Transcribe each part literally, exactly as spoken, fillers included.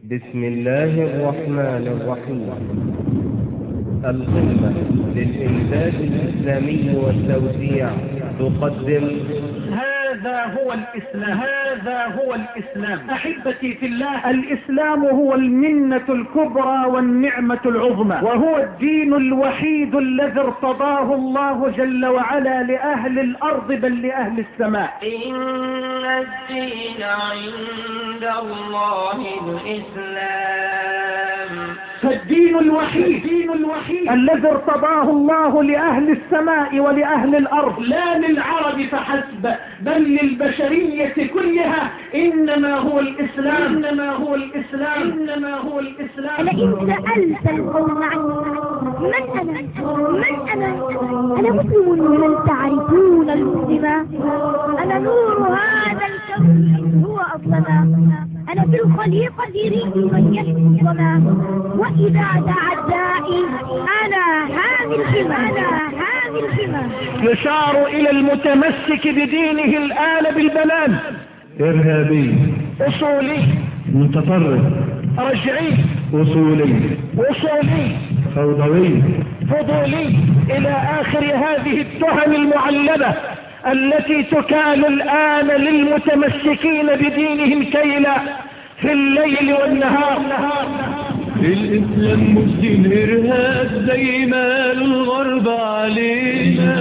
بسم الله الرحمن الرحيم. القمة للإنتاج الإسلامي والتوزيع تقدم هذا هو الإسلام. هذا هو الإسلام أحبتي في الله. الإسلام هو المنة الكبرى والنعمة العظمى، وهو الدين الوحيد الذي ارتضاه الله جل وعلا لأهل الأرض بل لأهل السماء. إن الدين عند الله الإسلام. فالدين الوحيد الدين الوحيد الذي ارتضاه الله لأهل السماء ولأهل الأرض، لا للعرب فحسب بل للبشرية كلها، إنما هو الإسلام. إنما هو الإسلام. إنما هو الإسلام. لئن سألت القوم عني من أنا من أنا أنا مسلم من تعرفون المسلمة، أنا نور هذا الكون هو أظلما، أنا في الخليقة ريح من يحمي الظما، وإذا دعا الداعي أنا هذه الحمى أنا هذه الحمى. يشار إلى المتمسك بدينه الآن بالبنان، إرهابي، أصولي، متطرف، رجعي، أصولي، أصولي، فوضوي، فضولي، إلى آخر هذه التهم المعلبة التي تكال الآن للمتمسكين بدينهم كيلا في الليل والنهار. الإسلام مش دين إرهاب زي ما الغرب علينا،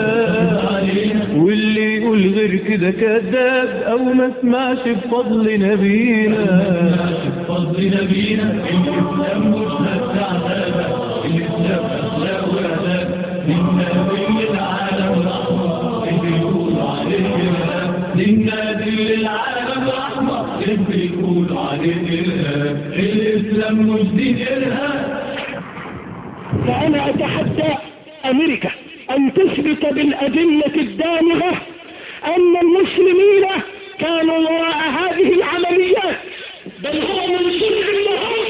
واللي يقول غير كده كذاب أو ما سمعش بفضل نبينا. بفضل نبينا الإسلام مش بس عذاب، الإسلام أخلاق وآداب، للنبي العالم رحمة اللي يقولوا عليه إرهاب، للنبي العالم رحمة اللي يقولوا عليه إرهاب. الإسلام مش دين إرهاب. فأنا أتحدى أمريكا أن تثبت بالأدلة الدامغة أن المسلمين كانوا وراء هذه العمليات، بل هو من صنع الله.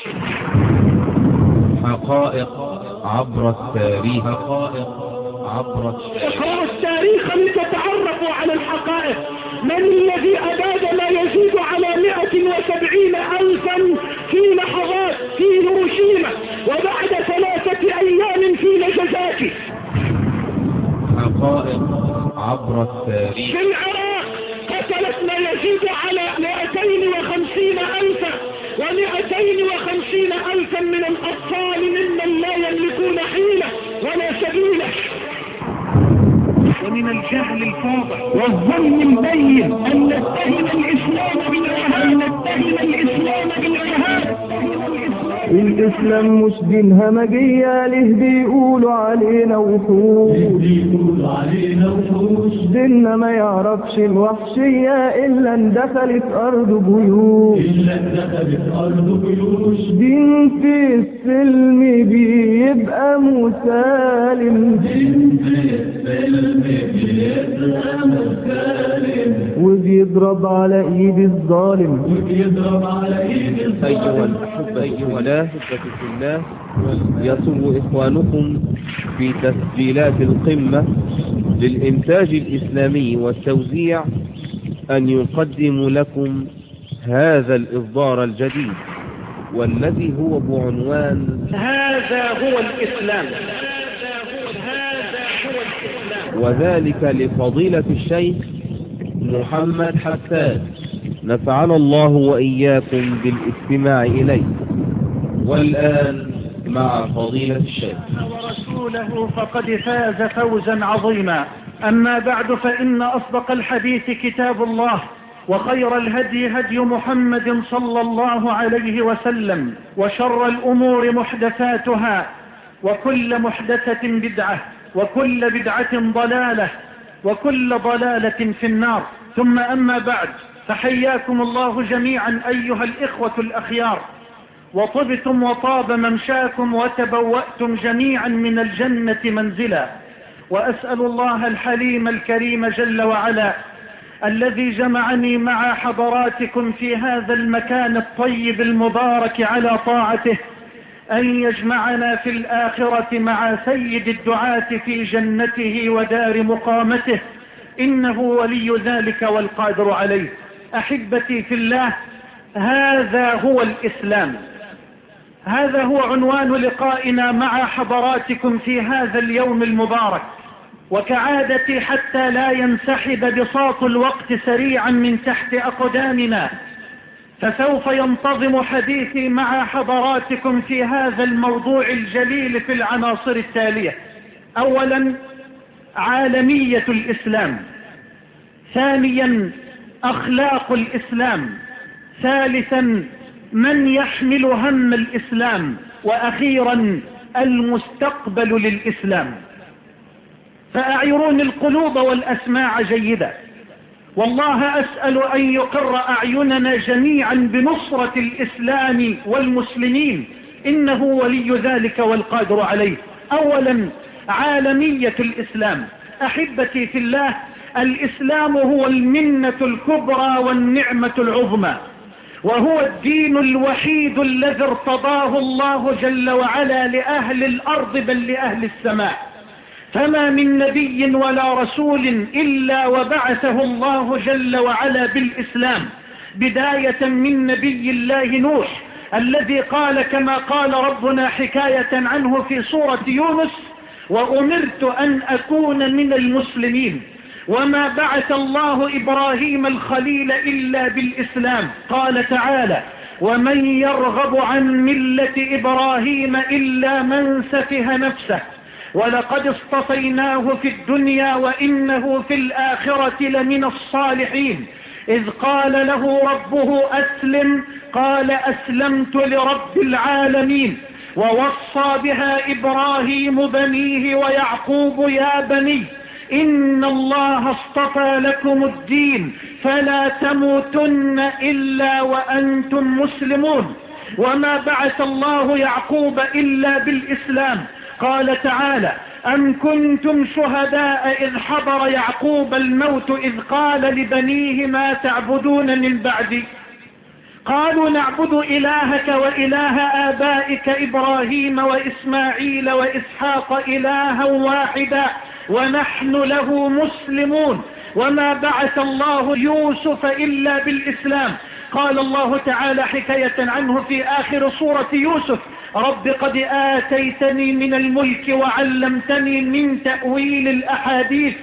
حقائق عبر التاريخ. حقائق عبر التاريخ. اقرأوا التاريخ لتتعرفوا على الحقائق. من الذي أباد ما يزيد على مئة وسبعين ألفا في لحظات في هيروشيما، وبعد ثلاثة أيام في نجازاكي؟ حقائق عبر التاريخ. في العراق قتلت ما يزيد على مئتين وخمسين ألفا، ومئتين وخمسين ألفا من الأطفال ممن لا يملكون حيلة ولا سبيلة. ومن الجهل الفاضح والظلم البين أن نتهم الإسلام بالإرهاب، نتهم الإسلام بالإرهاب. الإسلام مش دين همجية له بيقولوا علينا وحوش، بيقولوا علينا وحوش. ديننا ما يعرفش الوحشية إلا اندخلت أرض بيوش، إلا اندخلت أرض بيوش. دين في السلم بيبقى مسالم، دين في السلم بيبقى مسالم، وبيضرب على إيد الظالم، وبيضرب على إيد الظالم. أيها الأحبة أيها الأحبة في الله، يسر إخوانكم في تسجيلات القمة للإنتاج الإسلامي والتوزيع أن يقدموا لكم هذا الإصدار الجديد، والذي هو بعنوان هذا هو الإسلام. هذا هو الإسلام، وذلك لفضيلة الشيخ محمد حسان، نفعنا الله وإياكم بالاستماع إليه. والآن مع فضيلة الشيخ. ورسوله فقد فاز فوزا عظيما. أما بعد، فإن أصدق الحديث كتاب الله، وخير الهدي هدي محمد صلى الله عليه وسلم، وشر الأمور محدثاتها، وكل محدثة بدعة، وكل بدعة ضلالة، وكل ضلالة في النار. ثم أما بعد، فحياكم الله جميعا أيها الإخوة الأخيار، وطبتم وطاب ممشاكم، وتبوأتم جميعا من الجنة منزلا. وأسأل الله الحليم الكريم جل وعلا الذي جمعني مع حضراتكم في هذا المكان الطيب المبارك على طاعته أن يجمعنا في الآخرة مع سيد الدعاة في جنته ودار مقامته، إنه ولي ذلك والقادر عليه. أحبتي في الله، هذا هو الإسلام. هذا هو عنوان لقائنا مع حضراتكم في هذا اليوم المبارك، وكعادتي حتى لا ينسحب بساط الوقت سريعا من تحت أقدامنا، فسوف ينتظم حديثي مع حضراتكم في هذا الموضوع الجليل في العناصر التالية: أولا، عالمية الإسلام. ثانيا، أخلاق الإسلام. ثالثا، من يحمل هم الإسلام. وأخيرا، المستقبل للإسلام. فأعيرون القلوب والأسماع جيدا، والله أسأل أن يقر أعيننا جميعا بنصرة الإسلام والمسلمين، إنه ولي ذلك والقادر عليه. أولا، عالمية الإسلام. أحبتي في الله، الإسلام هو المنة الكبرى والنعمة العظمى، وهو الدين الوحيد الذي ارتضاه الله جل وعلا لأهل الأرض بل لأهل السماء. فما من نبي ولا رسول إلا وبعثه الله جل وعلا بالإسلام، بداية من نبي الله نوح الذي قال كما قال ربنا حكاية عنه في سورة يونس: وأمرت أن أكون من المسلمين. وما بعث الله إبراهيم الخليل إلا بالإسلام، قال تعالى: ومن يرغب عن ملة إبراهيم إلا من سفه نفسه ولقد اصطفيناه في الدنيا وإنه في الآخرة لمن الصالحين. إذ قال له ربه أسلم قال أسلمت لرب العالمين. ووصى بها إبراهيم بنيه ويعقوب: يا بني إن الله اصطفى لكم الدين فلا تموتن إلا وأنتم مسلمون. وما بعث الله يعقوب إلا بالإسلام، قال تعالى: أم كنتم شهداء إذ حضر يعقوب الموت إذ قال لبنيه ما تعبدون من بعدي قالوا نعبد إلهك وإله آبائك إبراهيم وإسماعيل وإسحاق إلها واحدا ونحن له مسلمون. وما بعث الله يوسف إلا بالإسلام، قال الله تعالى حكاية عنه في آخر سورة يوسف: رب قد آتيتني من الملك وعلمتني من تأويل الأحاديث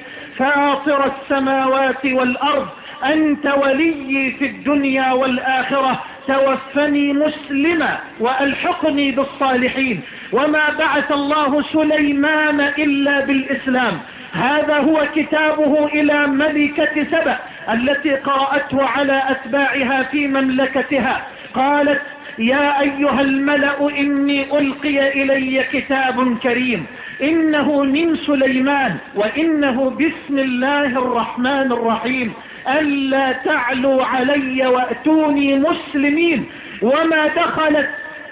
فاطر السماوات والأرض أنت ولي في الدنيا والآخرة توفني مسلما وألحقني بالصالحين. وما بعث الله سليمان إلا بالإسلام، هذا هو كتابه إلى ملكة سبأ التي قرأته على أتباعها في مملكتها. قالت: يا أيها الملأ إني ألقي إلي كتاب كريم إنه من سليمان وإنه بسم الله الرحمن الرحيم ألا تعلوا علي وأتوني مسلمين. وما دخلت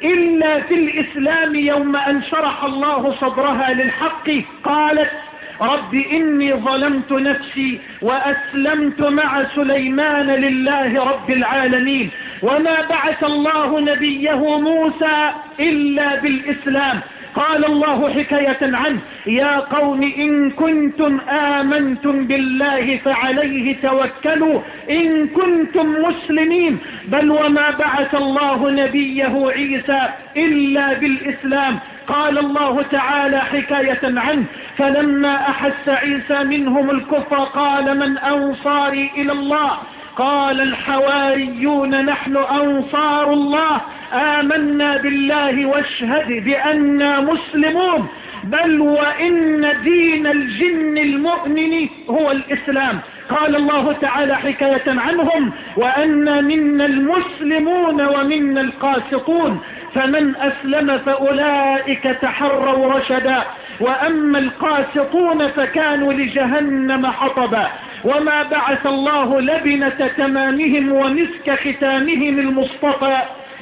إلا في الإسلام يوم أن شرح الله صدرها للحق، قالت: رب إني ظلمت نفسي وأسلمت مع سليمان لله رب العالمين. وما بعث الله نبيه موسى إلا بالإسلام، قال الله حكاية عنه: يا قوم إن كنتم آمنتم بالله فعليه توكلوا إن كنتم مسلمين. بل وما بعث الله نبيه عيسى إلا بالإسلام، قال الله تعالى حكاية عنه: فلما أحس عيسى منهم الكفر قال من أنصاري إلى الله قال الحواريون نحن أنصار الله آمنا بالله واشهد بأننا مسلمون. بل وإن دين الجن المؤمن هو الإسلام، قال الله تعالى حكاية عنهم: وأن منا المسلمون ومنا القاسطون فمن أسلم فأولئك تحروا رشدا وأما القاسطون فكانوا لجهنم حطبا. وما بعث الله لبنة تمامهم ومسك ختامهم المصطفى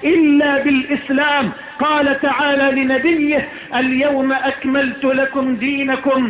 إلا بالإسلام، قال تعالى لنبيه: اليوم أكملت لكم دينكم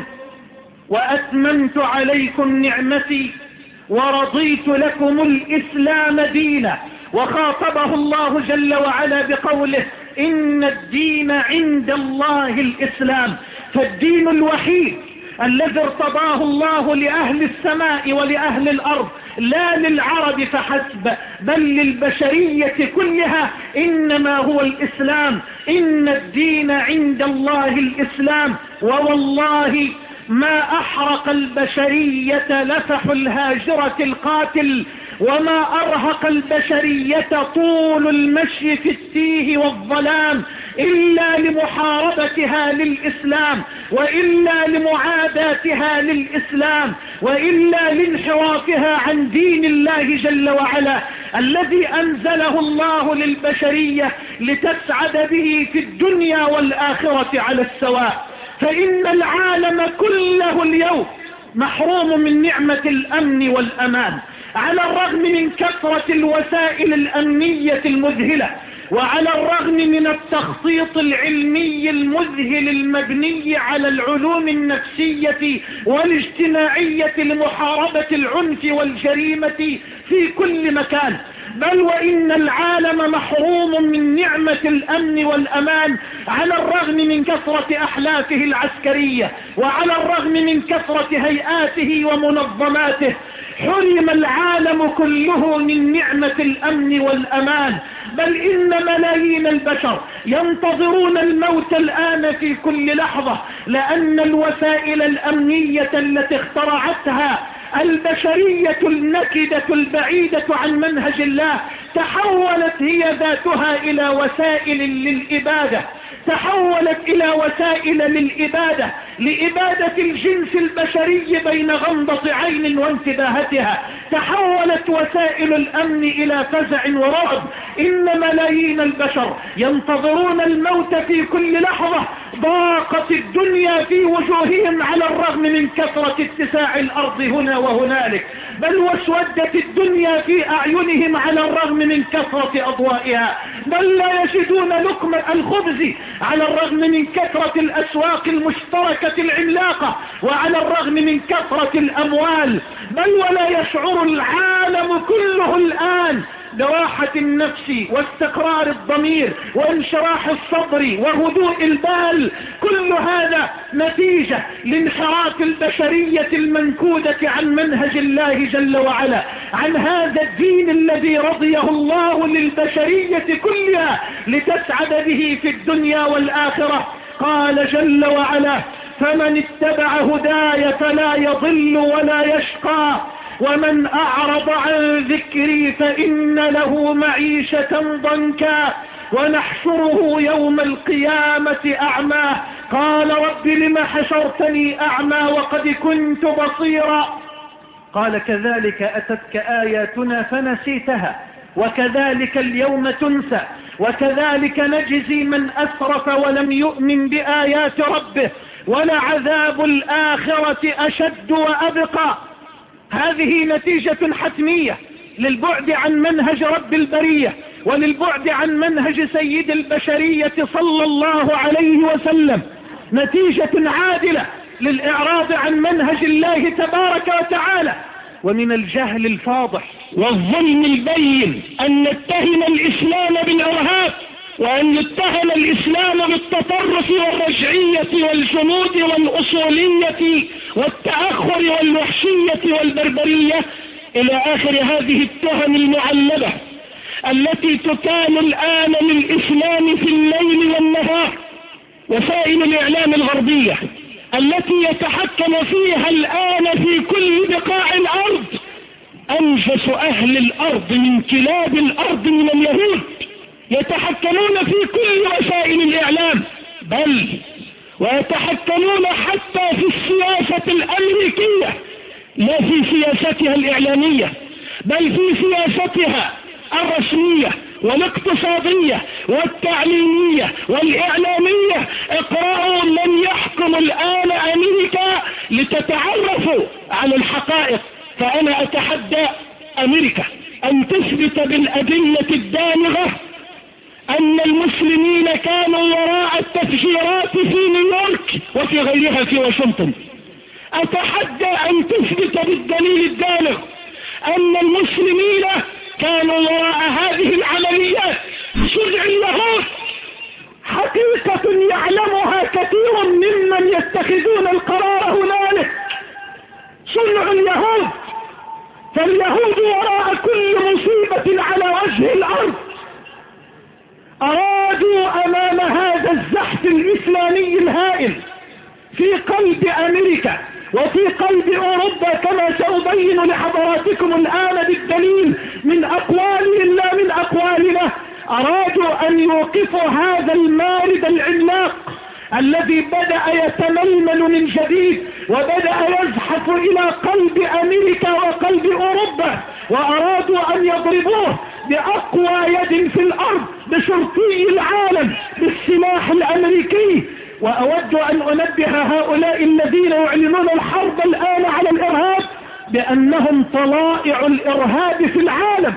وأتممت عليكم نعمتي ورضيت لكم الإسلام دينا. وخاطبه الله جل وعلا بقوله: إن الدين عند الله الإسلام. فالدين الوحيد الذي ارتضاه الله لأهل السماء ولأهل الأرض، لا للعرب فحسب بل للبشرية كلها، إنما هو الإسلام. إن الدين عند الله الإسلام. ووالله ما أحرق البشرية لفح الهاجرة القاتل، وما أرهق البشرية طول المشي في التيه والظلام إلا لمحاربتها للإسلام، وإلا لمعاداتها للإسلام، وإلا لانحرافها عن دين الله جل وعلا الذي أنزله الله للبشرية لتسعد به في الدنيا والآخرة على السواء. فإن العالم كله اليوم محروم من نعمة الأمن والأمان، على الرغم من كثرة الوسائل الأمنية المذهلة، وعلى الرغم من التخطيط العلمي المذهل المبني على العلوم النفسية والاجتماعية لمحاربة العنف والجريمة في كل مكان. بل وإن العالم محروم من نعمة الأمن والأمان على الرغم من كثرة أحلافه العسكرية، وعلى الرغم من كثرة هيئاته ومنظماته. حرم العالم كله من نعمة الأمن والأمان، بل إن ملايين البشر ينتظرون الموت الآن في كل لحظة، لأن الوسائل الأمنية التي اخترعتها البشرية النكدة البعيدة عن منهج الله تحولت هي ذاتها إلى وسائل للإبادة، تحولت إلى وسائل للإبادة، لإبادة الجنس البشري بين غمضة عين وانتباهتها. تحولت وسائل الأمن إلى فزع ورعب. إن ملايين البشر ينتظرون الموت في كل لحظة. ضاقت الدنيا في وجوههم على الرغم من كثرة اتساع الأرض هنا وهنالك، بل واسودت الدنيا في أعينهم على الرغم من كثرة أضوائها، بل لا يجدون لقمة الخبز على الرغم من كثرة الأسواق المشتركة العملاقة، وعلى الرغم من كثرة الأموال، بل ولا يشعر العالم كله الآن براحة النفس واستقرار الضمير وانشراح الصدر وهدوء البال. كل هذا نتيجة لانحراف البشرية المنكودة عن منهج الله جل وعلا، عن هذا الدين الذي رضيه الله للبشرية كلها لتسعد به في الدنيا والآخرة. قال جل وعلا: فمن اتبع هداي فلا يضل ولا يشقى، ومن أعرض عن ذكري فإن له معيشة ضنكا ونحشره يوم القيامة أعمى. قال رب لم حشرتني أعمى وقد كنت بصيرا. قال: كذلك أتتك آياتنا فنسيتها وكذلك اليوم تنسى وكذلك نجزي من أسرف ولم يؤمن بآيات ربه ولعذاب الآخرة أشد وأبقى. هذه نتيجة حتمية للبعد عن منهج رب البرية وللبعد عن منهج سيد البشرية صلى الله عليه وسلم، نتيجة عادلة للإعراض عن منهج الله تبارك وتعالى. ومن الجهل الفاضح والظلم البين أن نتهم الإسلام بالإرهاب، وأن يتهم الإسلام بالتطرف والرجعية والجنود والأصولية والتأخر والوحشية والبربرية إلى آخر هذه التهم المعلبة التي تكال الآن للإسلام في الليل والنهار. وسائل الإعلام الغربية التي يتحكم فيها الآن في كل بقاع الأرض أنجس أهل الأرض من كلاب الأرض من اليهود، يتحكمون في كل وسائل الإعلام، بل ويتحكمون حتى في السياسة الأمريكية، لا في سياستها الإعلامية بل في سياستها الرسمية والاقتصادية والتعليمية والإعلامية. اقرأوا من يحكم الآن أمريكا لتتعرفوا على الحقائق. فأنا أتحدى أمريكا أن تثبت بالأدلة الدامغة أن المسلمين كانوا وراء التفجيرات في نيويورك وفي غيرها في واشنطن. أتحدى أن تثبت بالدليل الدامغ أن المسلمين كانوا وراء هذه العمليات. شرع اليهود حقيقة يعلمها كثير ممن يتخذون القرار هنالك واليهود وراء كل مصيبة على وجه الأرض. أرادوا أمام هذا الزحف الإسلامي الهائل في قلب أمريكا وفي قلب أوروبا، كما سأبين لحضراتكم الآن بالدليل من أقوالي لا من أقوالنا، أرادوا أن يوقفوا هذا المارد العملاق الذي بدأ يتململ من جديد وبدأ يزحف إلى قلب أمريكا وقلب أوروبا، وأرادوا أن يضربوه بأقوى يد في الأرض بشرطي العالم بالسلاح الأمريكي. وأود أن أنبه هؤلاء الذين يعلنون الحرب الآن على الإرهاب بأنهم طلائع الإرهاب في العالم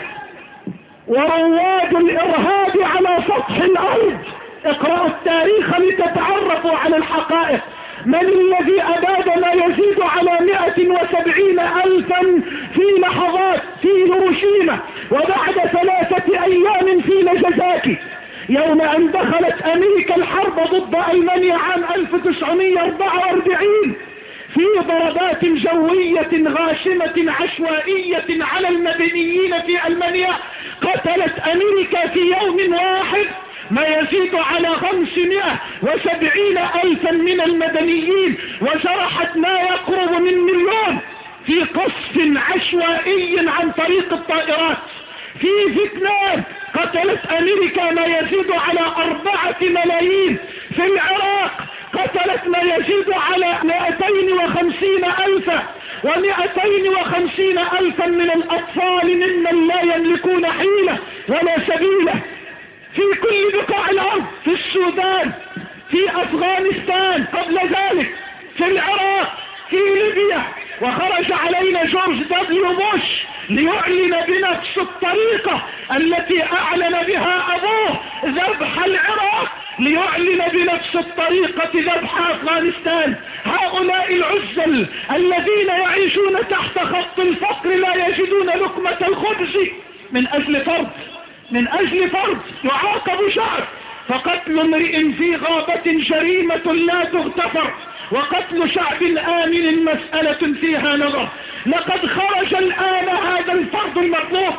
ورواد الإرهاب على سطح الأرض. اقرأوا التاريخ لتتعرفوا على الحقائق. من الذي أباد ما يزيد على مئة وسبعين ألفا في لحظات في هيروشيما، وبعد ثلاثة أيام في ناجازاكي، يوم أن دخلت أمريكا الحرب ضد ألمانيا عام ألف وتسعمئة وأربعة وأربعين في ضربات جوية غاشمة عشوائية على المدنيين في ألمانيا، قتلت أمريكا في يوم واحد ما يزيد على خمسمائة وسبعين ألفا من المدنيين، وجرحت ما يقرب من مليون في قصف عشوائي عن طريق الطائرات. في فيتنام قتلت أمريكا ما يزيد على أربعة ملايين. في العراق قتلت ما يزيد على مئتين وخمسين ألفا، ومئتين وخمسين ألفا من الأطفال ممن لا يملكون حيلة ولا سبيلة. في كل بقاع الأرض، في السودان، في أفغانستان قبل ذلك، في العراق، في ليبيا. وخرج علينا جورج دبليو بوش ليعلن بنفس الطريقة التي أعلن بها أبوه ذبح العراق، ليعلن بنفس الطريقة ذبح أفغانستان. هؤلاء العزل الذين يعيشون تحت خط الفقر لا يجدون لقمة الخبز من أجل فرد من أجل فرد يعاقب شعب. فقتل امرئ في غابة جريمة لا تغتفر، وقتل شعب آمن مسألة فيها نظر. لقد خرج الآن هذا الفرد المطلوب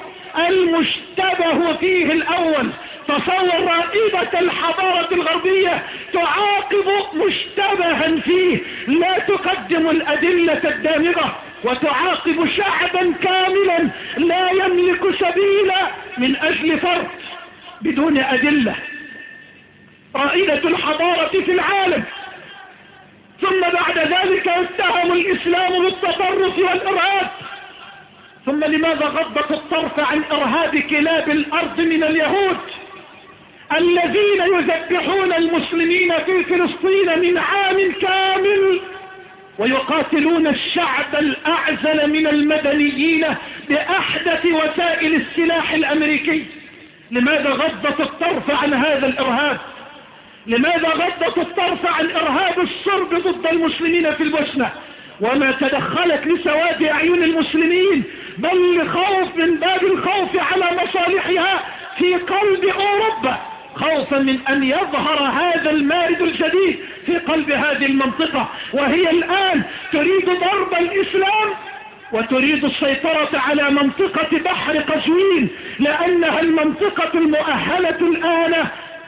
المشتبه فيه الأول. تصور رائدة الحضارة الغربية تعاقب مشتبها فيه، لا تقدم الأدلة الدامغة، وتعاقب شعبا كاملا لا يملك سبيلا من أجل فرد بدون أدلة. رائدة الحضارة في العالم. ثم بعد ذلك يتهم الإسلام بالتطرف والإرهاب. ثم لماذا غضت الطرف عن إرهاب كلاب الأرض من اليهود الذين يذبحون المسلمين في فلسطين من عام كامل ويقاتلون الشعب الأعزل من المدنيين بأحدث وسائل السلاح الأمريكي؟ لماذا غضت الطرف عن هذا الإرهاب؟ لماذا غضت الطرف عن إرهاب السرب ضد المسلمين في البوسنة؟ وما تدخلت لسواد أعين المسلمين، بل لخوف من باب الخوف على مصالحها في قلب أوروبا، خوفا من أن يظهر هذا المارد الجديد في قلب هذه المنطقة، وهي الآن تريد ضرب الإسلام وتريد السيطرة على منطقة بحر قزوين، لأنها المنطقة المؤهلة الآن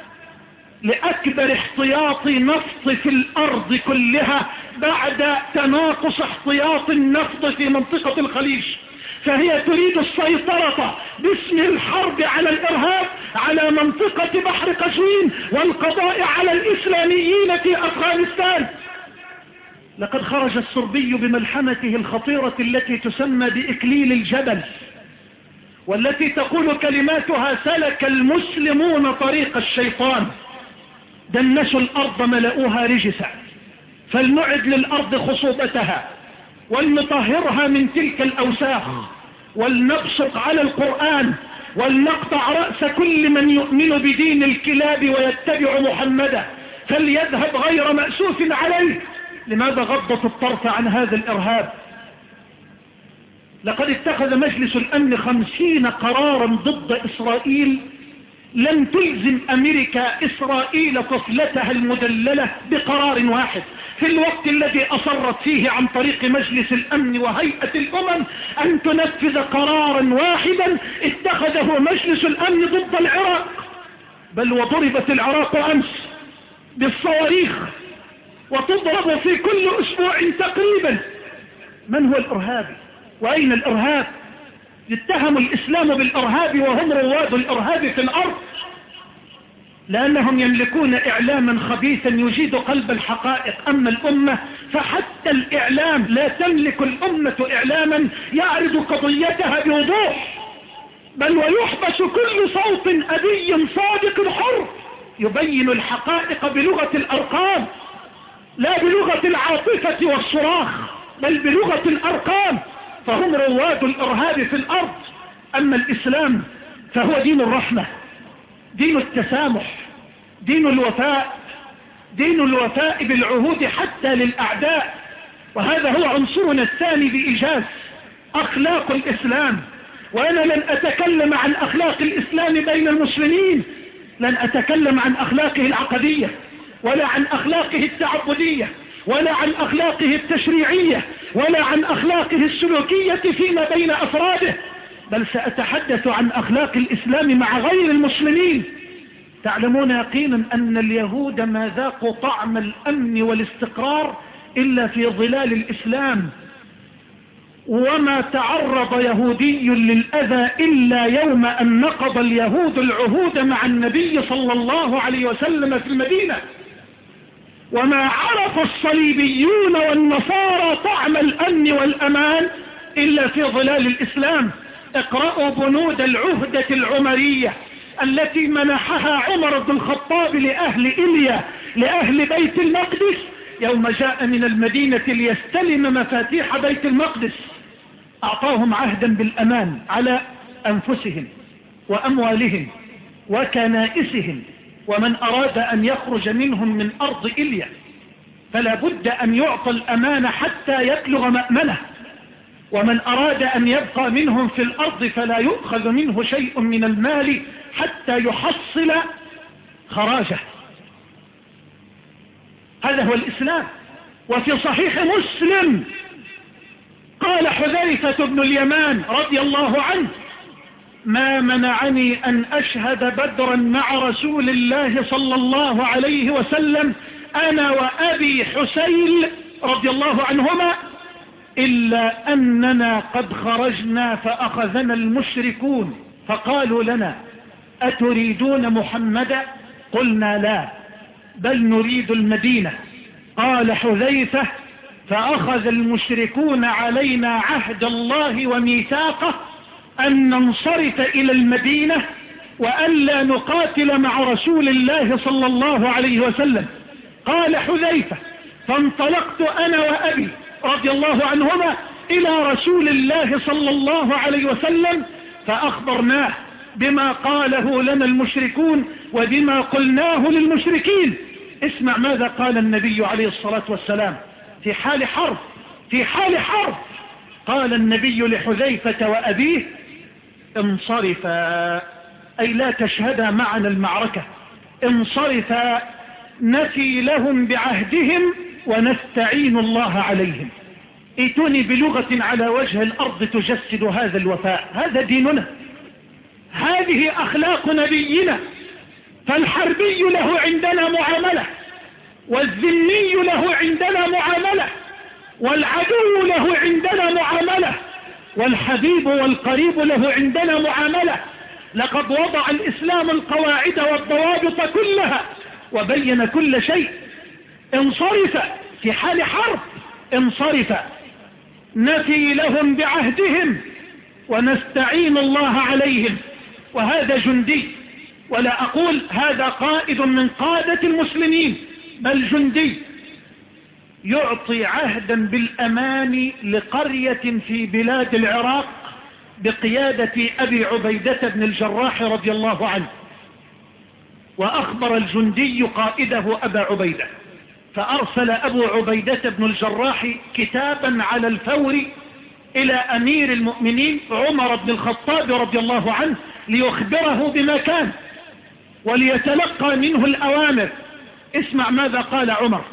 لأكبر احتياط نفط في الأرض كلها بعد تناقص احتياط النفط في منطقة الخليج. فهي تريد السيطرة باسم الحرب على الإرهاب على منطقة بحر قزوين والقضاء على الإسلاميين في أفغانستان. لقد خرج السربي بملحمته الخطيرة التي تسمى بإكليل الجبل، والتي تقول كلماتها: سلك المسلمون طريق الشيطان، دنسوا الأرض ملؤوها رجسا، فلنعد للأرض خصوبتها ولنطهرها من تلك الأوساخ، ولنبصق على القرآن، ولنقطع رأس كل من يؤمن بدين الكلاب ويتبع محمدا، فليذهب غير مأسوف عليه. لماذا غضت الطرف عن هذا الإرهاب؟ لقد اتخذ مجلس الأمن خمسين قرارا ضد إسرائيل لم تلزم أمريكا إسرائيل طفلتها المدللة بقرار واحد. في الوقت الذي أصرت فيه عن طريق مجلس الأمن وهيئة الأمم أن تنفذ قرارا واحدا اتخذه مجلس الأمن ضد العراق، بل وضربت العراق أمس بالصواريخ وتضرب في كل أسبوع تقريبا. من هو الإرهابي وأين الإرهاب؟ يتهم الإسلام بالإرهاب وهم رواد الإرهاب في الأرض، لأنهم يملكون إعلاما خبيثا يجيد قلب الحقائق. أما الأمة فحتى الإعلام لا تملك الأمة إعلاما يعرض قضيتها بوضوح، بل ويحبس كل صوت أبي صادق حر يبين الحقائق بلغة الأرقام، لا بلغة العاطفة والصراخ، بل بلغة الأرقام. فهم رواد الإرهاب في الأرض. أما الإسلام فهو دين الرحمة، دين التسامح، دين الوفاء، دين الوفاء بالعهود حتى للأعداء. وهذا هو عنصرنا الثاني بإيجاز، أخلاق الإسلام. وأنا لن أتكلم عن أخلاق الإسلام بين المسلمين، لن أتكلم عن أخلاقه العقدية ولا عن أخلاقه التعبدية ولا عن أخلاقه التشريعية ولا عن أخلاقه السلوكية فيما بين أفراده، بل سأتحدث عن أخلاق الإسلام مع غير المسلمين. تعلمون يقينا أن اليهود ما ذاقوا طعم الأمن والاستقرار إلا في ظلال الإسلام، وما تعرض يهودي للأذى إلا يوم أن نقض اليهود العهود مع النبي صلى الله عليه وسلم في المدينة. وما عرف الصليبيون والنصارى طعم الأمن والأمان إلا في ظلال الإسلام. اقرأوا بنود العهدة العمرية التي منحها عمر بن الخطاب لأهل إليا لأهل بيت المقدس يوم جاء من المدينة ليستلم مفاتيح بيت المقدس. أعطاهم عهدا بالأمان على أنفسهم وأموالهم وكنائسهم، ومن أراد أن يخرج منهم من أرض إليا فلا بد أن يعطى الأمان حتى يبلغ مأمنه، ومن أراد أن يبقى منهم في الأرض فلا يؤخذ منه شيء من المال حتى يحصل خراجه. هذا هو الإسلام. وفي صحيح مسلم قال حذيفة بن اليمان رضي الله عنه: ما منعني أن أشهد بدرا مع رسول الله صلى الله عليه وسلم أنا وأبي حسين رضي الله عنهما إلا أننا قد خرجنا فأخذنا المشركون فقالوا لنا: أتريدون محمدا؟ قلنا: لا، بل نريد المدينة. قال حذيفة: فأخذ المشركون علينا عهد الله وميثاقه أن ننصرف إلى المدينة وألا نقاتل مع رسول الله صلى الله عليه وسلم. قال حذيفة: فانطلقت أنا وأبي رضي الله عنهما إلى رسول الله صلى الله عليه وسلم فأخبرناه بما قاله لنا المشركون وبما قلناه للمشركين. اسمع ماذا قال النبي عليه الصلاة والسلام في حال حرب في حال حرب قال النبي لحذيفة وأبيه: انصرفا، أي لا تشهدا معنا المعركة، انصرفا نفي لهم بعهدهم ونستعين الله عليهم. ائتوني بلغة على وجه الأرض تجسد هذا الوفاء. هذا ديننا، هذه أخلاق نبينا. فالحربي له عندنا معاملة، والذمي له عندنا معاملة، والعدو له عندنا معاملة، والحبيب والقريب له عندنا معاملة. لقد وضع الإسلام القواعد والضوابط كلها وبين كل شيء. انصرف في حال حرب، انصرف نفي لهم بعهدهم ونستعين الله عليهم. وهذا جندي، ولا أقول هذا قائد من قادة المسلمين، بل جندي يعطي عهدا بالأمان لقرية في بلاد العراق بقيادة أبي عبيدة بن الجراح رضي الله عنه. وأخبر الجندي قائده أبا عبيدة، فأرسل أبو عبيدة بن الجراح كتابا على الفور إلى أمير المؤمنين عمر بن الخطاب رضي الله عنه ليخبره بما كان وليتلقى منه الأوامر. اسمع ماذا قال عمر: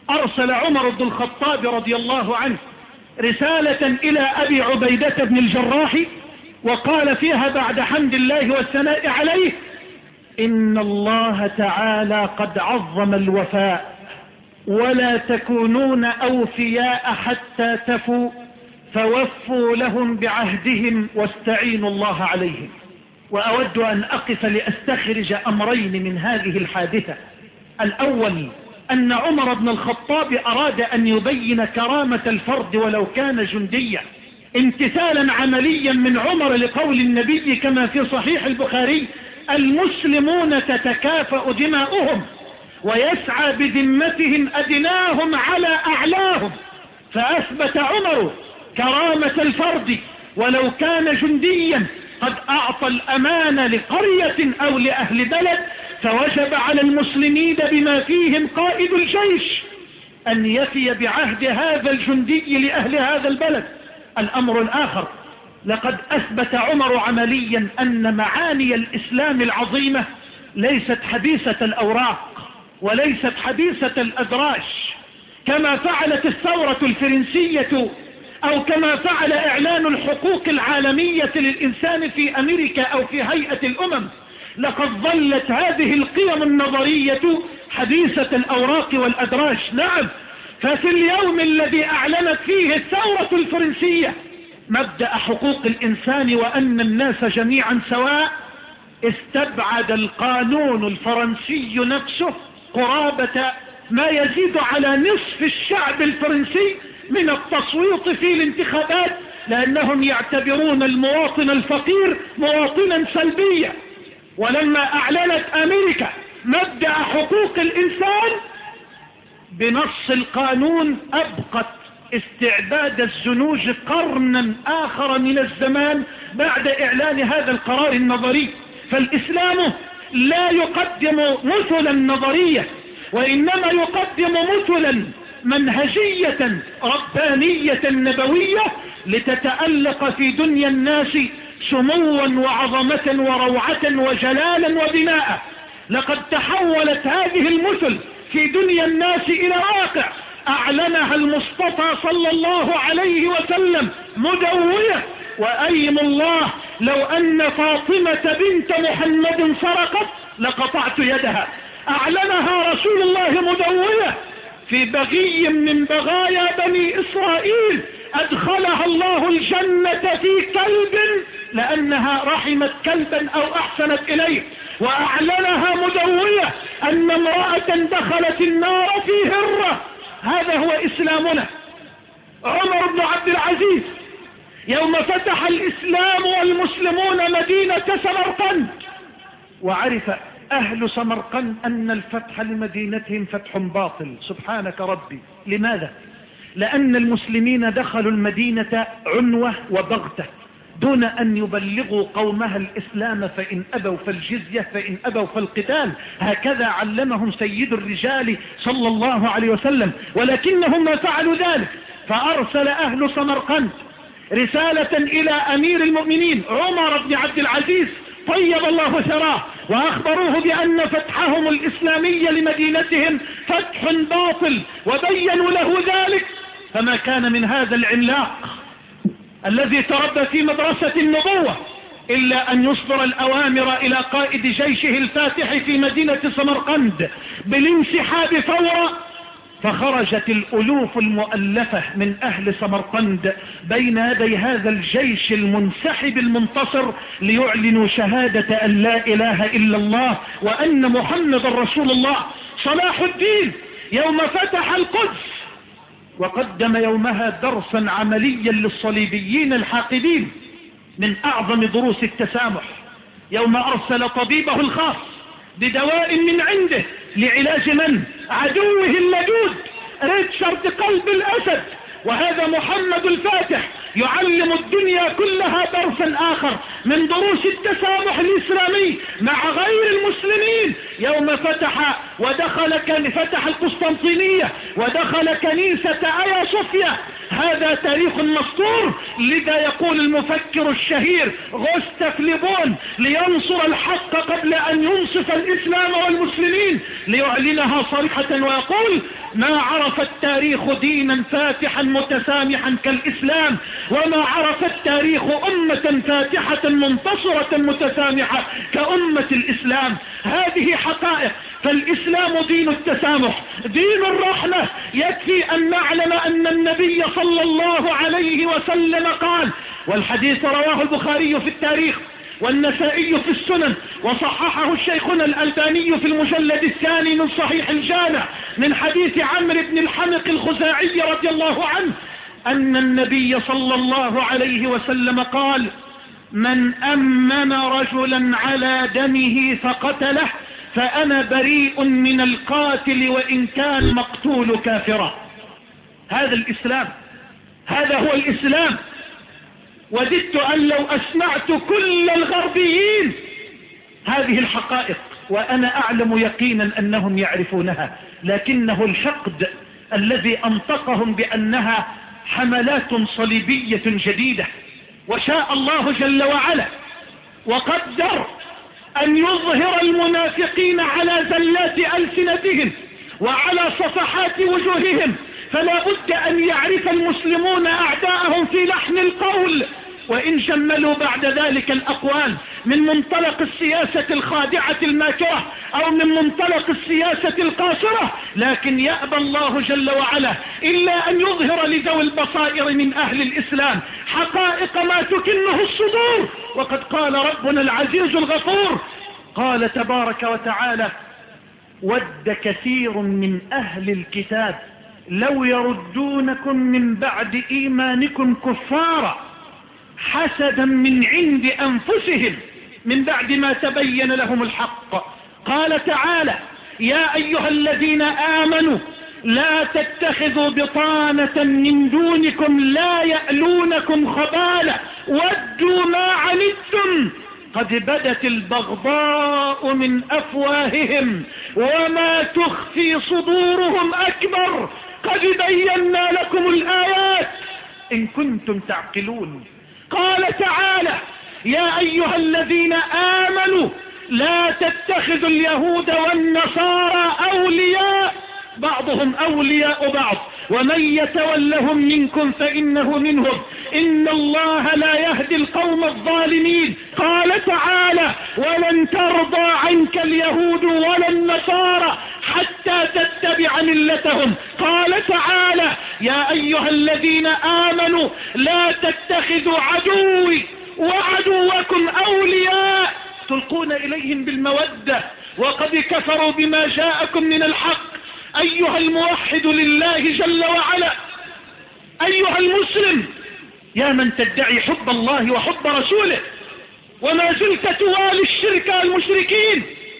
أرسل عمر بن الخطاب رضي الله عنه رسالة إلى أبي عبيدة بن الجراح، وقال فيها بعد حمد الله والثناء عليه: إن الله تعالى قد عظم الوفاء، ولا تكونون أوفياء حتى تفوا، فوفوا لهم بعهدهم واستعينوا الله عليهم. وأود أن أقف لأستخرج أمرين من هذه الحادثة. الأول أن عمر بن الخطاب أراد أن يبين كرامة الفرد ولو كان جنديا، امتثالا عمليا من عمر لقول النبي كما في صحيح البخاري: المسلمون تتكافأ دماؤهم ويسعى بذمتهم أدناهم على أعلاهم. فأثبت عمر كرامة الفرد ولو كان جنديا قد أعطى الأمانة لقرية أو لأهل بلد، فوجب على المسلمين بما فيهم قائد الجيش أن يفي بعهد هذا الجندي لأهل هذا البلد. الأمر الآخر: لقد أثبت عمر عمليا أن معاني الإسلام العظيمة ليست حبيسة الأوراق وليست حبيسة الأدراج كما فعلت الثورة الفرنسية أو كما فعل إعلان الحقوق العالمية للإنسان في أمريكا أو في هيئة الأمم. لقد ظلت هذه القيم النظرية حديثة الأوراق والأدراج. نعم، ففي اليوم الذي أعلنت فيه الثورة الفرنسية مبدأ حقوق الإنسان وأن الناس جميعا سواء، استبعد القانون الفرنسي نفسه قرابة ما يزيد على نصف الشعب الفرنسي من التصويت في الانتخابات، لأنهم يعتبرون المواطن الفقير مواطنا سلبيا. ولما أعلنت أمريكا مبدأ حقوق الإنسان بنص القانون أبقت استعباد الزنوج قرنا آخر من الزمان بعد إعلان هذا القرار النظري. فالإسلام لا يقدم مثلا نظرية، وإنما يقدم مثلا منهجية ربانية نبوية لتتألق في دنيا الناس سموا وعظمة وروعة وجلالا وبناء. لقد تحولت هذه المثل في دنيا الناس إلى واقع أعلنها المصطفى صلى الله عليه وسلم مدوية. وأيم الله لو أن فاطمة بنت محمد سرقت لقطعت يدها. أعلنها رسول الله مدوية في بغي من بغايا بني إسرائيل، أدخلها الله الجنة في كلب لأنها رحمت كلبا أو أحسنت إليه. وأعلنها مدوية أن امرأة دخلت النار في هرة. هذا هو إسلامنا. عمر بن عبد العزيز يوم فتح الإسلام والمسلمون مدينة سمرقند، وعرف أهل سمرقند أن الفتح لمدينتهم فتح باطل، سبحانك ربي. لماذا؟ لأن المسلمين دخلوا المدينة عنوة وبغتة دون أن يبلغوا قومها الإسلام، فإن أبوا فالجزية فإن أبوا فالقتال. هكذا علمهم سيد الرجال صلى الله عليه وسلم، ولكنهم ما فعلوا ذلك. فأرسل أهل سمرقند رسالة إلى أمير المؤمنين عمر بن عبد العزيز طيب الله ثراه، وأخبروه بأن فتحهم الإسلامي لمدينتهم فتح باطل، وبينوا له ذلك. فما كان من هذا العملاق الذي تربى في مدرسة النبوة إلا أن يصدر الأوامر إلى قائد جيشه الفاتح في مدينة سمرقند بالانسحاب فورا. فخرجت الألوف المؤلفة من أهل سمرقند بين يدي هذا الجيش المنسحب المنتصر ليعلنوا شهادة أن لا إله إلا الله وأن محمد رسول الله. صلاح الدين يوم فتح القدس وقدم يومها درسا عمليا للصليبيين الحاقدين من أعظم دروس التسامح، يوم أرسل طبيبه الخاص بدواء من عنده لعلاج من؟ عدوه اللدود ريتشارد قلب الأسد. وهذا محمد الفاتح يعلم الدنيا كلها درسا آخر من دروس التسامح الإسلامي مع غير المسلمين، يوم فتح ودخل كان فتح القسطنطينية ودخل كنيسة آيا صوفيا. هذا تاريخ مسطور. لذا يقول المفكر الشهير غوستاف ليبون لينصر الحق قبل أن ينصف الإسلام والمسلمين ليعلنها صريحة، ويقول ما عرف التاريخ دينا فاتحا متسامحا كالإسلام، وما عرف التاريخ أمة فاتحة منتصرة متسامحة كأمة الإسلام. هذه حقائق. فالإسلام دين التسامح، دين الرحمة. يكفي أن نعلم أن النبي صلى الله عليه وسلم قال، والحديث رواه البخاري في التاريخ والنسائي في السنن، وصححه الشيخنا الألباني في المجلد الثاني من صحيح الجامع من حديث عمرو بن الحنق الخزاعي رضي الله عنه، أن النبي صلى الله عليه وسلم قال: من أمن رجلا على دمه فقتله فأنا بريء من القاتل وإن كان مقتول كافرا. هذا الإسلام، هذا هو الإسلام. وددت أن لو أسمعت كل الغربيين هذه الحقائق، وأنا أعلم يقينا أنهم يعرفونها، لكنه الحقد الذي أنطقهم بأنها حملات صليبية جديدة. وشاء الله جل وعلا وقدر أن يظهر المنافقين على زلات ألسنتهم وعلى صفحات وجوههم، فلا بد أن يعرف المسلمون أعداءهم في لحن القول، وإن جملوا بعد ذلك الأقوال من منطلق السياسة الخادعة الماكرة أو من منطلق السياسة القاصرة، لكن يأبى الله جل وعلا إلا أن يظهر لذوي البصائر من أهل الإسلام حقائق ما تكنه الصدور. وقد قال ربنا العزيز الغفور، قال تبارك وتعالى: ود كثير من أهل الكتاب لو يردونكم من بعد إيمانكم كفارا حسدا من عند أنفسهم من بعد ما تبين لهم الحق. قال تعالى: يا أيها الذين آمنوا لا تتخذوا بطانة من دونكم لا يألونكم خبالا ودوا ما عنتم قد بدت البغضاء من أفواههم وما تخفي صدورهم أكبر قد بينا لكم الآيات إن كنتم تعقلون. قال تعالى: يا أيها الذين آمنوا لا تتخذوا اليهود والنصارى أولياء بعضهم أولياء بعض ومن يتولهم منكم فإنه منهم إن الله لا يهدي القوم الظالمين. قال تعالى: ولن ترضى عنك اليهود ولا النصارى حتى تتبع ملتهم. قال تعالى: يا أيها الذين آمنوا لا تتخذوا عدوي وعدوكم أولياء تلقون إليهم بالمودة وقد كفروا بما جاءكم من الحق. أيها الموحد لله جل وعلا، أيها المسلم، يا من تدعي حب الله وحب رسوله وما زلت توالي الشرك والمشركين،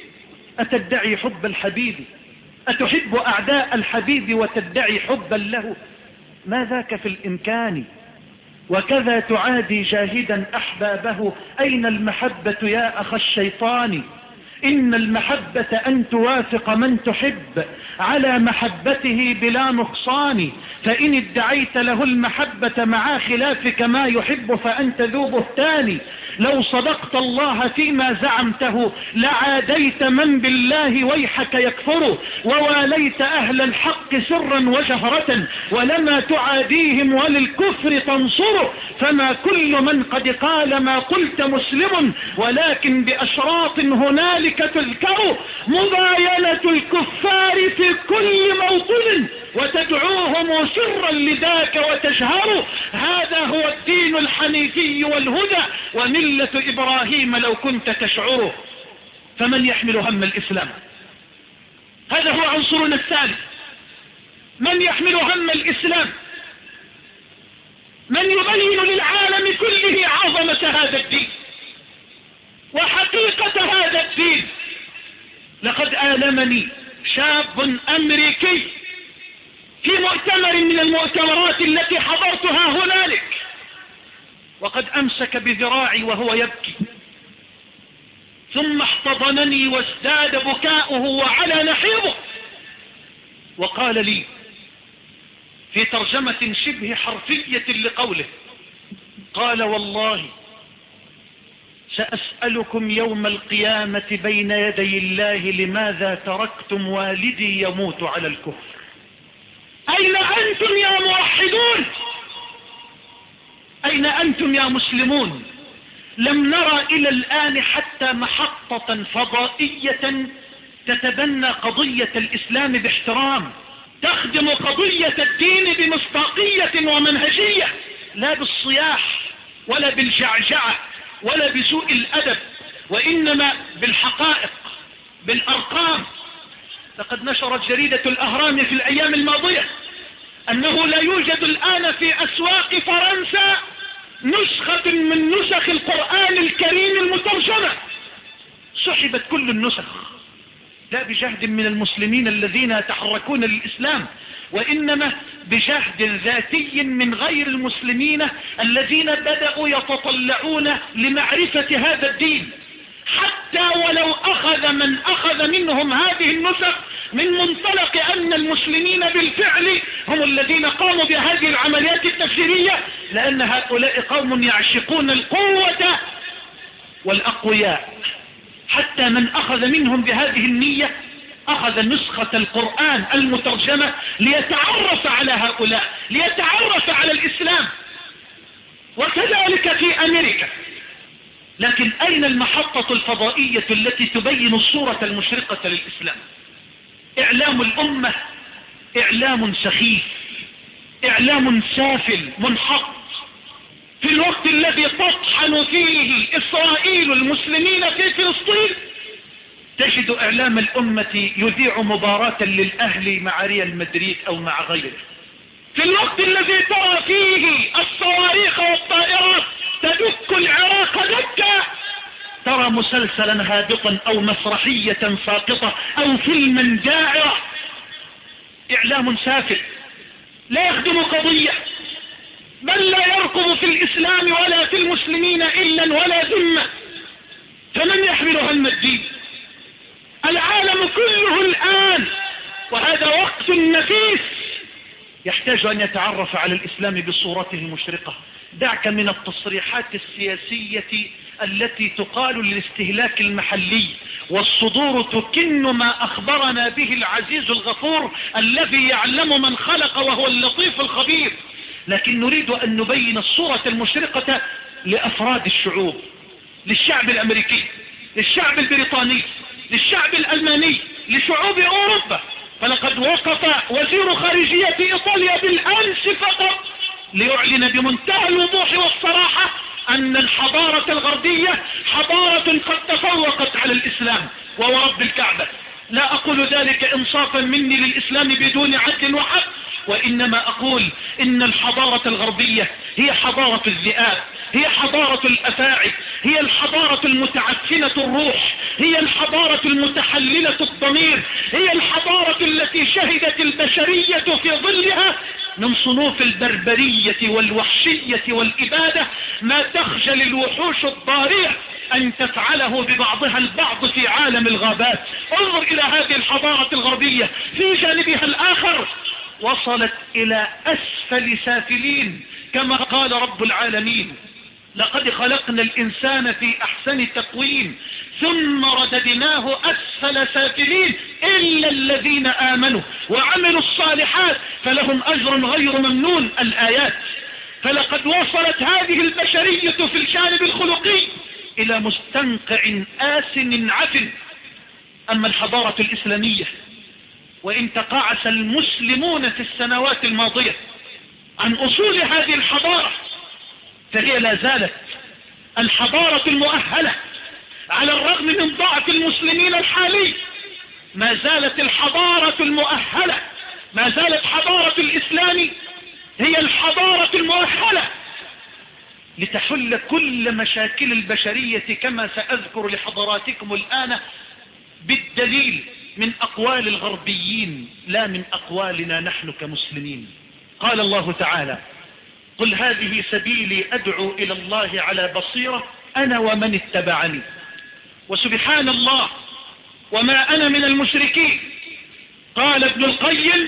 أتدعي حب الحبيب؟ أتحب أعداء الحبيب وتدعي حبا له؟ ما ذاك في الإمكان؟ وكذا تعادي جاهدا أحبابه. أين المحبة يا أخ الشيطان؟ إن المحبة أن توافق من تحب على محبته بلا نقصان، فإن ادعيت له المحبة مع خلافك ما يحب فأنت ذو بهتان. لو صدقت الله فيما زعمته لعاديت من بالله ويحك يكفر وواليت أهل الحق سرا وجهرة ولما تعاديهم وللكفر تنصر. فما كل من قد قال ما قلت مسلم ولكن بأشراط هنالك تذكر مباينة الكفار في كل موطن وتدعوهم سرا لذاك وتجهر. هذا هو الدين الحنيفي والهدى وملة إبراهيم لو كنت تشعره. فمن يحمل هم الإسلام؟ هذا هو عنصرنا الثالث. من يحمل هم الإسلام؟ من يبين للعالم كله عظمة هذا الدين وحقيقة هذا الدين. لقد آلمني شاب أمريكي في مؤتمر من المؤتمرات التي حضرتها هنالك، وقد أمسك بذراعي وهو يبكي ثم احتضنني وازداد بكاؤه وعلى نحيضه وقال لي في ترجمة شبه حرفية لقوله، قال: والله سأسألكم يوم القيامة بين يدي الله لماذا تركتم والدي يموت على الكفر. أين أنتم يا موحدون؟ أين أنتم يا مسلمون؟ لم نرى إلى الآن حتى محطة فضائية تتبنى قضية الإسلام باحترام، تخدم قضية الدين بمصداقية ومنهجية، لا بالصياح ولا بالجعجعة ولا بسوء الأدب، وإنما بالحقائق بالأرقام. لقد نشرت جريدة الأهرام في الأيام الماضية أنه لا يوجد الآن في أسواق فرنسا نسخة من نسخ القرآن الكريم المترجمة، سحبت كل النسخ، لا بجهد من المسلمين الذين يتحركون للإسلام، وإنما بجهد ذاتي من غير المسلمين الذين بدأوا يتطلعون لمعرفة هذا الدين، حتى ولو أخذ من أخذ منهم هذه النسخ من منطلق أن المسلمين بالفعل هم الذين قاموا بهذه العمليات التفسيرية، لأن هؤلاء قوم يعشقون القوة والأقوياء. حتى من أخذ منهم بهذه النية أخذ نسخة القرآن المترجمة ليتعرف على هؤلاء، ليتعرف على الإسلام. وكذلك في أمريكا. لكن أين المحطة الفضائية التي تبين الصورة المشرقة للإسلام؟ إعلام الأمة إعلام سخيف، إعلام سافل منحط. في الوقت الذي تطحن فيه إسرائيل المسلمين في فلسطين تجد إعلام الأمة يذيع مباراة للأهلي مع ريال مدريد أو مع غيره. في الوقت الذي ترى فيه الصواريخ والطائرات تدك العراق دكا ترى مسلسلا هابطا أو مسرحية ساقطة أو فيلما جائع. إعلام سافل لا يخدم قضية، بل لا يركض في الإسلام ولا في المسلمين إلا ولا ذمة. فمن يحمل هم الدين؟ العالم كله الآن، وهذا وقت نفيس يحتاج أن يتعرف على الإسلام بصورته المشرقة. دعك من التصريحات السياسية التي تقال للاستهلاك المحلي، والصدور تكن ما أخبرنا به العزيز الغفور الذي يعلم من خلق وهو اللطيف الخبير. لكن نريد أن نبين الصورة المشرقة لأفراد الشعوب، للشعب الأمريكي، للشعب البريطاني، للشعب الألماني، لشعوب أوروبا. فلقد وقف وزير خارجية إيطاليا بالأمس فقط ليعلن بمنتهى الوضوح والصراحة أن الحضارة الغربية حضارة قد تفوقت على الإسلام. وورب الكعبة لا أقول ذلك إنصافا مني للإسلام بدون عدل وحق، وإنما أقول إن الحضارة الغربية هي حضارة الذئاب، هي حضارة الأفاعي، هي الحضارة المتعفنة الروح، هي الحضارة المتحللة الضمير، هي الحضارة التي شهدت البشرية في ظلها من صنوف البربرية والوحشية والإبادة ما تخجل الوحوش الضارية أن تفعله ببعضها البعض في عالم الغابات. انظر إلى هذه الحضارة الغربية في جانبها الآخر وصلت إلى أسفل سافلين، كما قال رب العالمين: لقد خلقنا الإنسان في أحسن تقويم ثم رددناه أسفل سافلين إلا الذين آمنوا وعملوا الصالحات فلهم أجر غير ممنون. الآيات. فلقد وصلت هذه البشرية في الجانب الخلقي إلى مستنقع آسن عفن. أما الحضارة الإسلامية وإن تقاعس المسلمون في السنوات الماضية عن أصول هذه الحضارة فهي لا زالت الحضارة المؤهلة على الرغم من ضعف المسلمين الحالي. ما زالت الحضارة المؤهلة، ما زالت حضارة الإسلام هي الحضارة المؤهلة لتحل كل مشاكل البشرية، كما سأذكر لحضراتكم الآن بالدليل من أقوال الغربيين لا من أقوالنا نحن كمسلمين. قال الله تعالى: قل هذه سبيلي أدعو إلى الله على بصيرة أنا ومن اتبعني وسبحان الله وما أنا من المشركين. قال ابن القيم: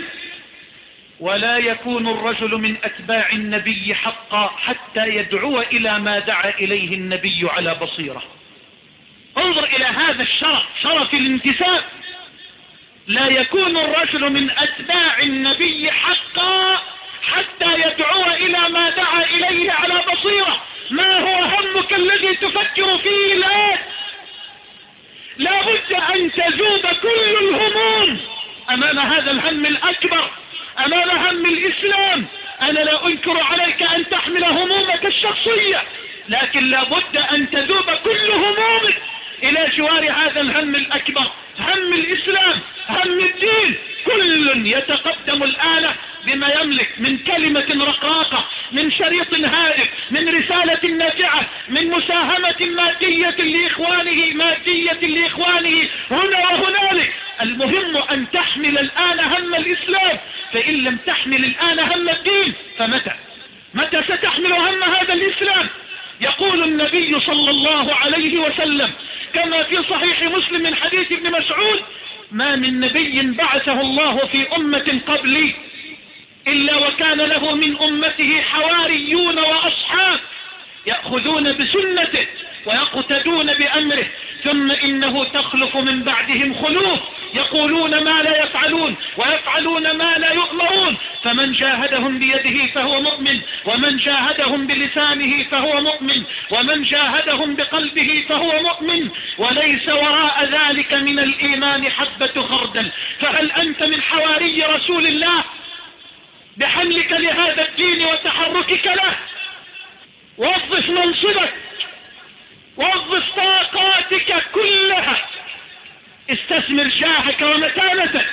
ولا يكون الرجل من أتباع النبي حقا حتى يدعو إلى ما دعا إليه النبي على بصيرة. انظر إلى هذا الشرف، شرف الانتساب. لا يكون الرجل من أتباع النبي حقا حتى يدعو إلى ما دعا إليه على بصيرة. ما هو همك الذي تفكر فيه الآن؟ لا بد أن تذوب كل الهموم أمام هذا الهم الأكبر، أمام هم الإسلام. أنا لا أنكر عليك أن تحمل همومك الشخصية، لكن لا بد أن تذوب كل همومك إلى جوار هذا الهم الأكبر، هم الإسلام، هم الدين. كل يتقدم الآن بما يملك من كلمة رقراقة، من شريط هادف، من رسالة نافعة، من مساهمة مادية لإخوانه مادية لإخوانه هنا وهنالك. المهم أن تحمل الآن هم الإسلام، فإن لم تحمل الآن هم الدين فمتى متى ستحمل هم هذا الإسلام؟ يقول النبي صلى الله عليه وسلم كما في صحيح مسلم من حديث ابن مسعود: ما من نبي بعثه الله في أمة قبلي إلا وكان له من أمته حواريون وأصحاب يأخذون بسنته ويقتدون بأمره، ثم إنه تخلف من بعدهم خلوف يقولون ما لا يفعلون ويفعلون ما لا يؤمرون، فمن جاهدهم بيده فهو مؤمن، ومن جاهدهم بلسانه فهو مؤمن، ومن جاهدهم بقلبه فهو مؤمن، وليس وراء ذلك من الإيمان حبة خردل. فهل أنت من حواري رسول الله بحملك لهذا الدين وتحركك له؟ وظف منصبك، وظف طاقاتك كلها، استثمر جاهك ومكانتك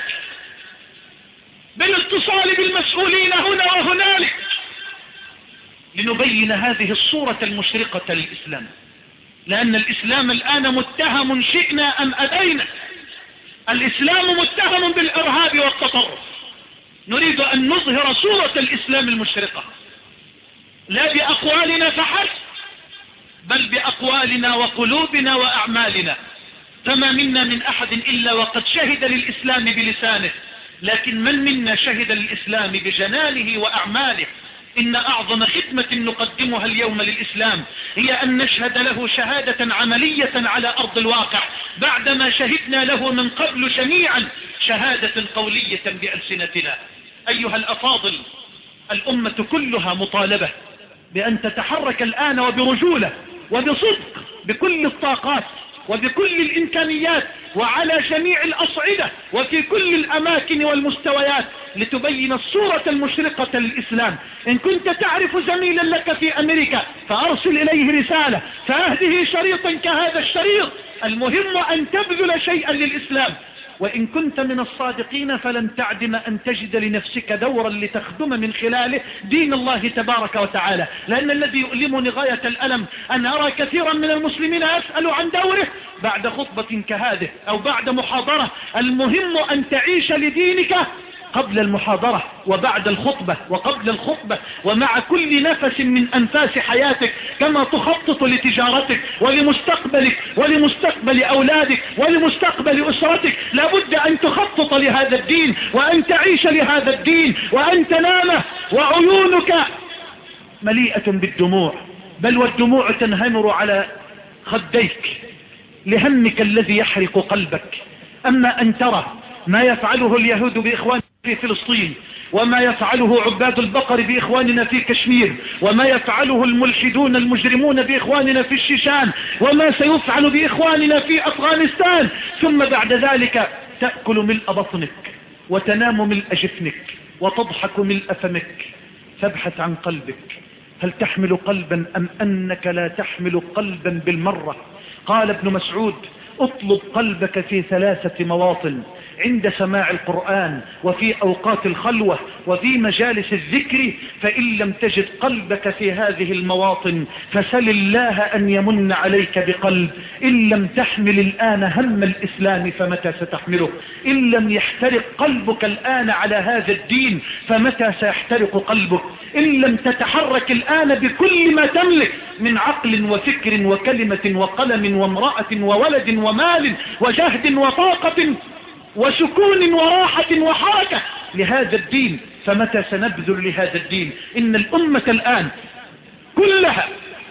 بالاتصال بالمسؤولين هنا وهنالك لنبين هذه الصورة المشرقة للإسلام، لأن الإسلام الآن متهم شئنا أم أبينا. الإسلام متهم بالإرهاب والتطرف. نريد أن نظهر صورة الإسلام المشرقة لا بأقوالنا فحسب، بل بأقوالنا وقلوبنا وأعمالنا. فما منا من أحد إلا وقد شهد للإسلام بلسانه، لكن من منا شهد للإسلام بجنانه وأعماله؟ إن أعظم خدمة نقدمها اليوم للإسلام هي أن نشهد له شهادة عملية على أرض الواقع، بعدما شهدنا له من قبل جميعا شهادة قولية بألسنتنا. أيها الأفاضل، الأمة كلها مطالبة بأن تتحرك الآن وبرجولة وبصدق بكل الطاقات وبكل الإمكانيات وعلى جميع الأصعدة وفي كل الأماكن والمستويات لتبين الصورة المشرقة للإسلام. إن كنت تعرف زميلا لك في أمريكا فأرسل إليه رسالة، فأهده شريطا كهذا الشريط. المهم أن تبذل شيئا للإسلام، وإن كنت من الصادقين فلن تعدم أن تجد لنفسك دورا لتخدم من خلاله دين الله تبارك وتعالى. لأن الذي يؤلمني غاية الألم أن أرى كثيرا من المسلمين يسأل عن دوره بعد خطبة كهذه أو بعد محاضرة. المهم أن تعيش لدينك قبل المحاضرة وبعد الخطبة وقبل الخطبة ومع كل نفس من أنفاس حياتك، كما تخطط لتجارتك ولمستقبلك ولمستقبل أولادك ولمستقبل أسرتك. لابد أن تخطط لهذا الدين وأن تعيش لهذا الدين وأن تنام وعيونك مليئة بالدموع، بل والدموع تنهمر على خديك لهمك الذي يحرق قلبك. أما أن ترى ما يفعله اليهود بإخواننا في فلسطين، وما يفعله عباد البقر بإخواننا في كشمير، وما يفعله الملحدون المجرمون بإخواننا في الشيشان، وما سيفعل بإخواننا في أفغانستان، ثم بعد ذلك تأكل ملء بطنك وتنام ملء جفنك وتضحك ملء فمك. فابحث عن قلبك، هل تحمل قلبا أم أنك لا تحمل قلبا بالمرة؟ قال ابن مسعود: اطلب قلبك في ثلاثة مواطن: عند سماع القرآن، وفي أوقات الخلوة، وفي مجالس الذكر. فإن لم تجد قلبك في هذه المواطن فسل الله أن يمن عليك بقلب. إن لم تحمل الآن هم الإسلام فمتى ستحمله؟ إن لم يحترق قلبك الآن على هذا الدين فمتى سيحترق قلبك؟ إن لم تتحرك الآن بكل ما تملك من عقل وفكر وكلمة وقلم وامرأة وولد ومال وجهد وطاقة وسكون وراحة وحركة لهذا الدين، فمتى سنبذل لهذا الدين؟ إن الأمة الآن كلها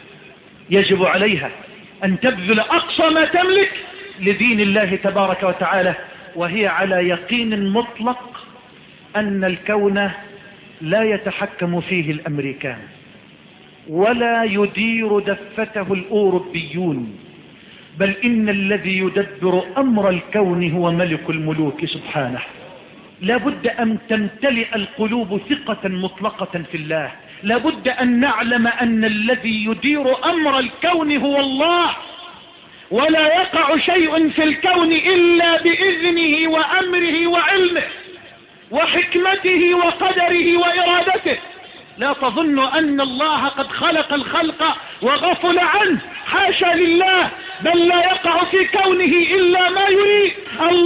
يجب عليها أن تبذل أقصى ما تملك لدين الله تبارك وتعالى. وهي على يقين مطلق أن الكون لا يتحكم فيه الأمريكان ولا يدير دفته الأوروبيون، بل إن الذي يدبر أمر الكون هو ملك الملوك سبحانه. لا بد أن تمتلئ القلوب ثقة مطلقة في الله، لا بد أن نعلم أن الذي يدير أمر الكون هو الله، ولا يقع شيء في الكون إلا بإذنه وأمره وعلمه وحكمته وقدره وإرادته. لا تظن أن الله قد خلق الخلق وغفل عنه، حاشا لله، بل لا يقع في كونه إلا ما يريد.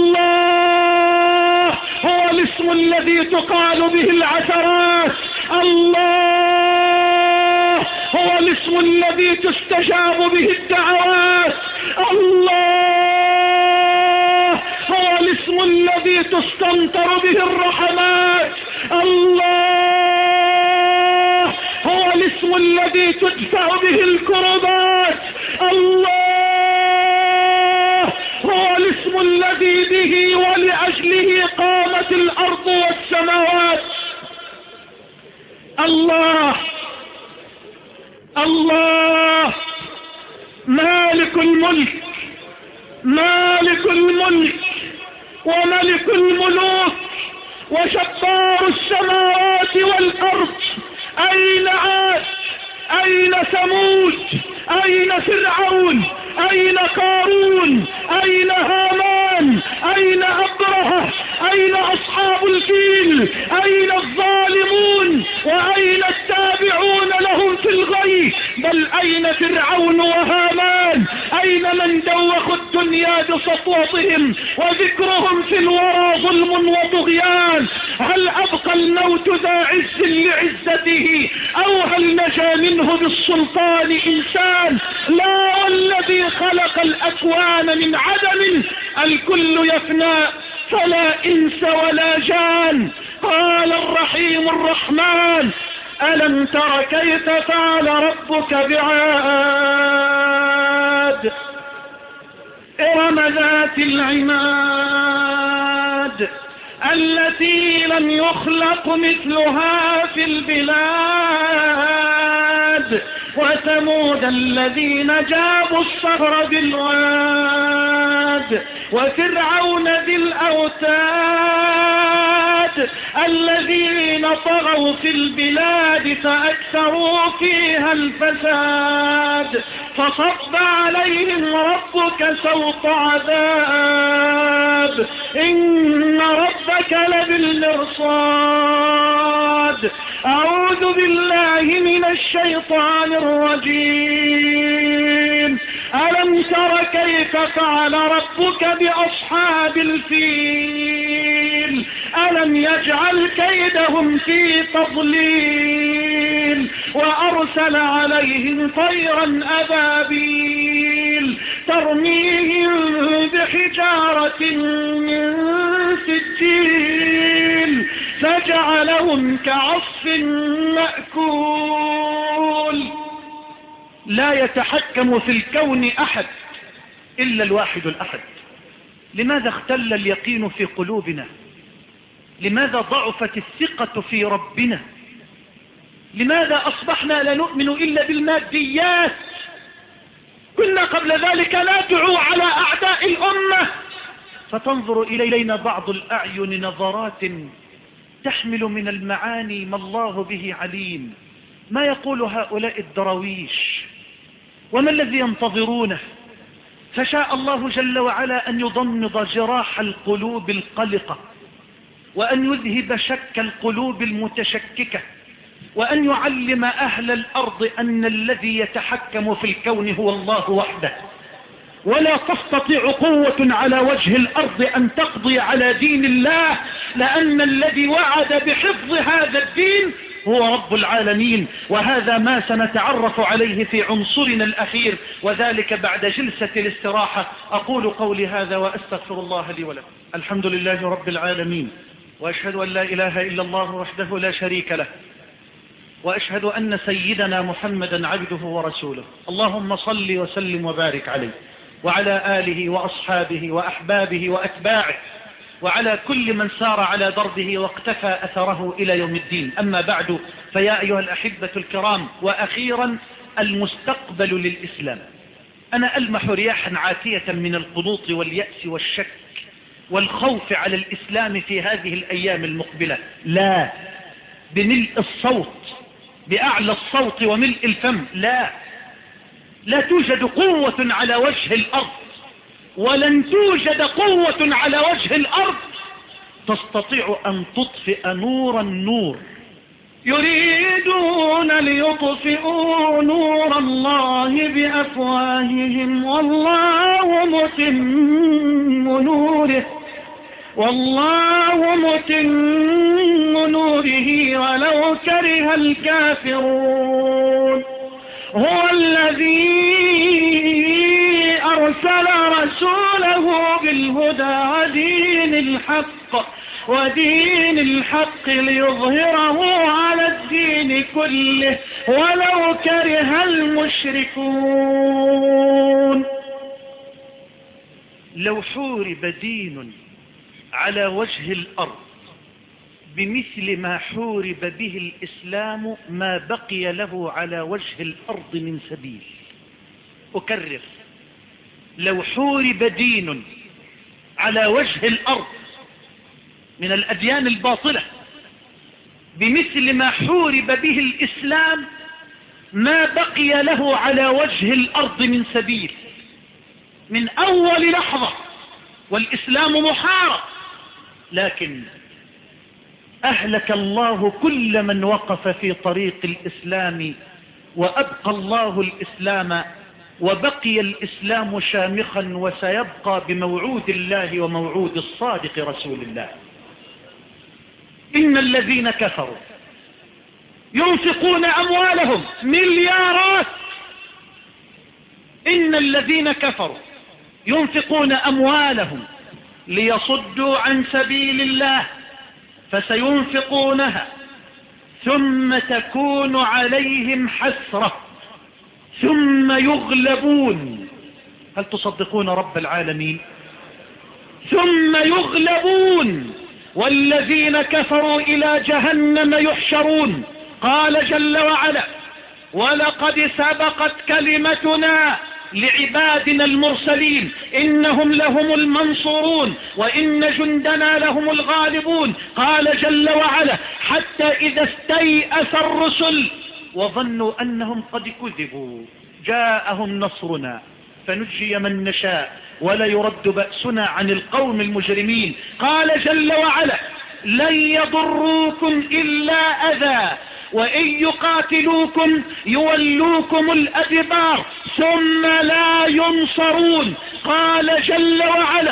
الله هو الاسم الذي تقال به العثرات، الله هو الاسم الذي تستجاب به الدعوات، الله هو الاسم الذي تستمطر به الرحمات، الله هو الاسم الذي تدفع به الكربات، الله هو الاسم الذي به ولأجله قامت الأرض والسماوات. الله الله مالك الملك، مالك الملك وملك الملوك وجبار السماوات والأرض. أين عاد؟ أين ثمود؟ أين فرعون؟ أين قارون؟ أين هامان؟ أين أبرهة؟ أين أصحاب الفيل؟ أين الظالمون؟ وأين التابعون لهم في الغي؟ بل أين فرعون وهامان؟ أين من دوخوا الدنيا بسطوتهم وذكرهم في الورى ظلم وطغيان؟ هل أبقى الموت ذا عز لعزته أو هل نجا منه بالسلطان إنسان؟ لا، والذي خلق الأكوان من عدم الكل يفنى فلا إنس ولا جان. قال الرحيم الرحمن: ألم تر كيف فعل ربك بعاد إرم ذات العماد التي لم يخلق مثلها في البلاد وثمود الذين جابوا الصخر بالواد وفرعون ذي الأوتاد الذين طغوا في البلاد فأكثروا فيها الفساد فصب عليهم ربك سوط عذاب إن ربك لبالمرصاد. أعوذ بالله من الشيطان الرجيم. ألم تر كيف فعل ربك بأصحاب الفيل ألم يجعل كيدهم في تضليل وأرسل عليهم طيرا أبابيل ترميهم بحجارة من سجيل فجعلهم كعصف مأكول. لا يتحكم في الكون أحد إلا الواحد الأحد. لماذا اختل اليقين في قلوبنا؟ لماذا ضعفت الثقة في ربنا؟ لماذا أصبحنا لا نؤمن إلا بالماديات؟ كنا قبل ذلك ندعو على أعداء الأمة، فتنظر إلينا بعض الأعين نظرات تحمل من المعاني ما الله به عليم. ما يقول هؤلاء الدراويش وما الذي ينتظرونه؟ فشاء الله جل وعلا أن يضمد جراح القلوب القلقة وأن يذهب شك القلوب المتشككة وأن يعلم أهل الأرض أن الذي يتحكم في الكون هو الله وحده، ولا تستطيع قوة على وجه الأرض أن تقضي على دين الله، لأن الذي وعد بحفظ هذا الدين هو رب العالمين. وهذا ما سنتعرف عليه في عنصرنا الأخير، وذلك بعد جلسة الاستراحة. أقول قولي هذا وأستغفر الله لي ولكم. الحمد لله رب العالمين، وأشهد أن لا إله إلا الله وحده لا شريك له، وأشهد أن سيدنا محمدا عبده ورسوله. اللهم صل وسلم وبارك عليه وعلى آله وأصحابه وأحبابه وأتباعه وعلى كل من سار على دربه واقتفى أثره إلى يوم الدين. أما بعد، فيا أيها الأحبة الكرام، وأخيرا المستقبل للإسلام. أنا ألمح رياحا عاتية من القنوط واليأس والشك والخوف على الإسلام في هذه الأيام المقبلة. لا بملء الصوت، بأعلى الصوت وملء الفم، لا لا توجد قوة على وجه الأرض، ولن توجد قوة على وجه الأرض تستطيع أن تطفئ نور النور. يريدون ليطفئوا نور الله بأفواههم والله متم نوره والله متم نوره ولو كره الكافرون. هو الذي أرسل رسوله بالهدى ودين الحق ودين الحق ليظهره على الدين كله ولو كره المشركون. لو حورب دين على وجه الأرض بمثل ما حورب به الإسلام ما بقي له على وجه الأرض من سبيل. أكرر، لو حورب دين على وجه الأرض من الأديان الباطلة بمثل ما حورب به الإسلام ما بقي له على وجه الأرض من سبيل. من أول لحظة والإسلام محارب، لكن أهلك الله كل من وقف في طريق الإسلام، وأبقى الله الإسلام، وبقي الإسلام شامخا وسيبقى بموعود الله وموعود الصادق رسول الله. إن الذين كفروا ينفقون أموالهم مليارات إن الذين كفروا ينفقون أموالهم ليصدوا عن سبيل الله فسينفقونها ثم تكون عليهم حسرة ثم يغلبون. هل تصدقون رب العالمين؟ ثم يغلبون والذين كفروا إلى جهنم يحشرون. قال جل وعلا: ولقد سبقت كلمتنا لعبادنا المرسلين إنهم لهم المنصورون وإن جندنا لهم الغالبون. قال جل وعلا: حتى إذا استيأس الرسل وظنوا أنهم قد كذبوا جاءهم نصرنا فنجي من نشاء ولا يرد بأسنا عن القوم المجرمين. قال جل وعلا: لن يضروكم إلا أذى وإن يقاتلوكم يولوكم الأدبار ثم لا ينصرون. قال جل وعلا: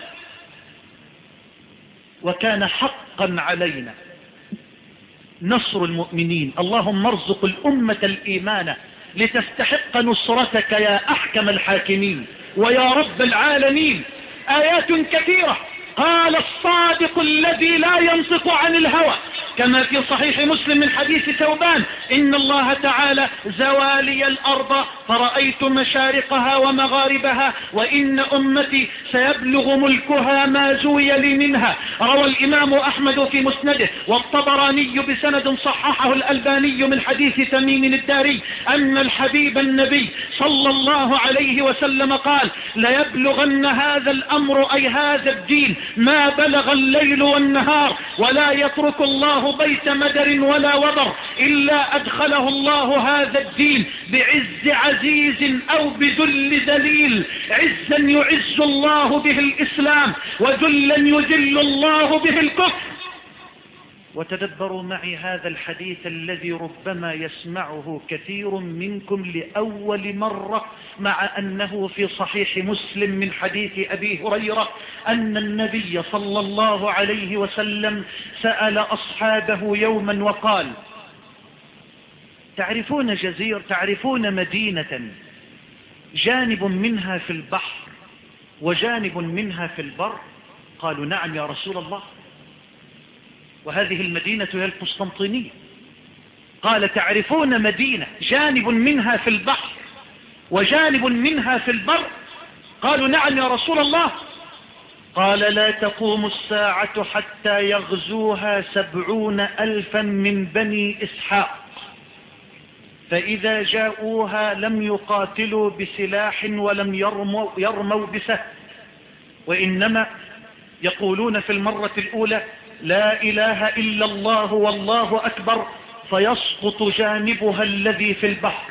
وكان حقا علينا نصر المؤمنين. اللهم ارزق الأمة الإيمان لتستحق نصرتك يا أحكم الحاكمين ويا رب العالمين. آيات كثيرة. قال الصادق الذي لا ينطق عن الهوى كما في صحيح مسلم من حديث ثوبان: إن الله تعالى زوالي الأرض فرأيت مشارقها ومغاربها وإن أمتي سيبلغ ملكها ما زوي لي منها. روى الإمام أحمد في مسنده والطبراني بسند صححه الألباني من حديث تميم الداري أن الحبيب النبي صلى الله عليه وسلم قال: ليبلغن هذا الأمر أي هذا الدين ما بلغ الليل والنهار ولا يترك الله بيت مدر ولا وبر إلا أدخله الله هذا الدين بعز عزيز أو بذل ذليل. عزا يعز الله به الإسلام وذلا يذل الله به الكفر. وتدبروا معي هذا الحديث الذي ربما يسمعه كثير منكم لأول مرة مع أنه في صحيح مسلم من حديث أبي هريرة أن النبي صلى الله عليه وسلم سأل أصحابه يوما وقال: تعرفون جزيرة تعرفون مدينة جانب منها في البحر وجانب منها في البر؟ قالوا: نعم يا رسول الله. وهذه المدينة هي القسطنطينية. قال: تعرفون مدينة جانب منها في البحر وجانب منها في البر؟ قالوا: نعم يا رسول الله. قال لا تقوم الساعة حتى يغزوها سبعون ألفا من بني إسحاق، فإذا جاءوها لم يقاتلوا بسلاح ولم يرموا, يرموا بسهم، وإنما يقولون في المرة الأولى لا إله إلا الله والله أكبر، فيسقط جانبها الذي في البحر.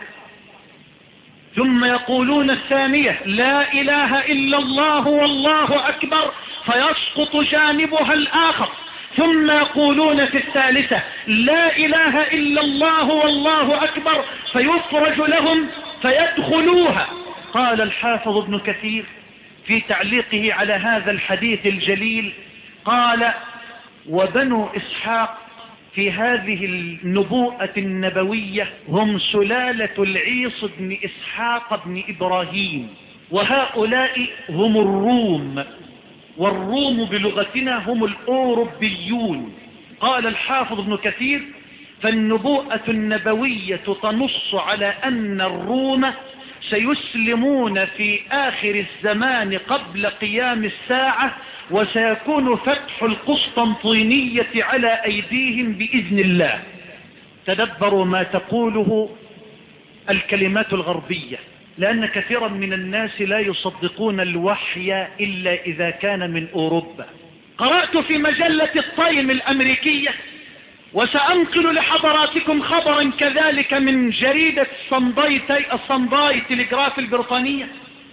ثم يقولون الثانية لا إله إلا الله والله أكبر، فيسقط جانبها الآخر. ثم يقولون في الثالثة لا إله إلا الله والله أكبر، فيفرج لهم فيدخلوها. قال الحافظ ابن كثير في تعليقه على هذا الحديث الجليل، قال وبنو إسحاق في هذه النبوءة النبوية هم سلالة العيص بن إسحاق بن إبراهيم، وهؤلاء هم الروم، والروم بلغتنا هم الأوروبيون. قال الحافظ ابن كثير فالنبوءة النبوية تنص على أن الروم سيسلمون في آخر الزمان قبل قيام الساعة، وسيكون فتح القسطنطينية على أيديهم بإذن الله. تدبروا ما تقوله الكلمات الغربية، لأن كثيرا من الناس لا يصدقون الوحي إلا إذا كان من أوروبا. قرأت في مجلة التايم الأمريكية، وسأنقل لحضراتكم خبرا كذلك من جريدة الصنداي تلغراف البريطانية،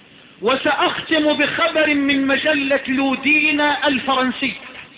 وسأختم بخبر من مجلة لودينا الفرنسية.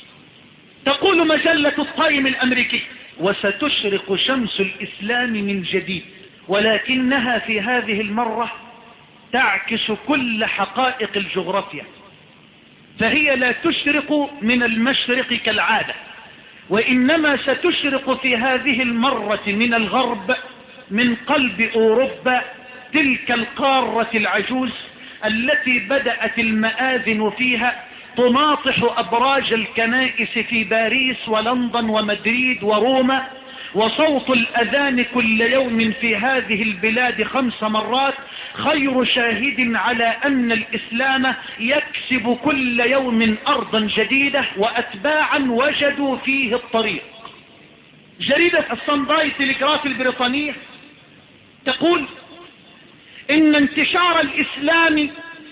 تقول مجلة التايم الأمريكي وستشرق شمس الإسلام من جديد، ولكنها في هذه المرة تعكس كل حقائق الجغرافيا، فهي لا تشرق من المشرق كالعادة، وإنما ستشرق في هذه المرة من الغرب، من قلب أوروبا، تلك القارة العجوز التي بدأت المآذن فيها تناطح أبراج الكنائس في باريس ولندن ومدريد وروما، وصوت الأذان كل يوم في هذه البلاد خمس مرات خير شاهد على أن الإسلام يكسب كل يوم أرضا جديدة وأتباعا وجدوا فيه الطريق. جريدة الصنداي تلغراف البريطانية تقول إن انتشار الإسلام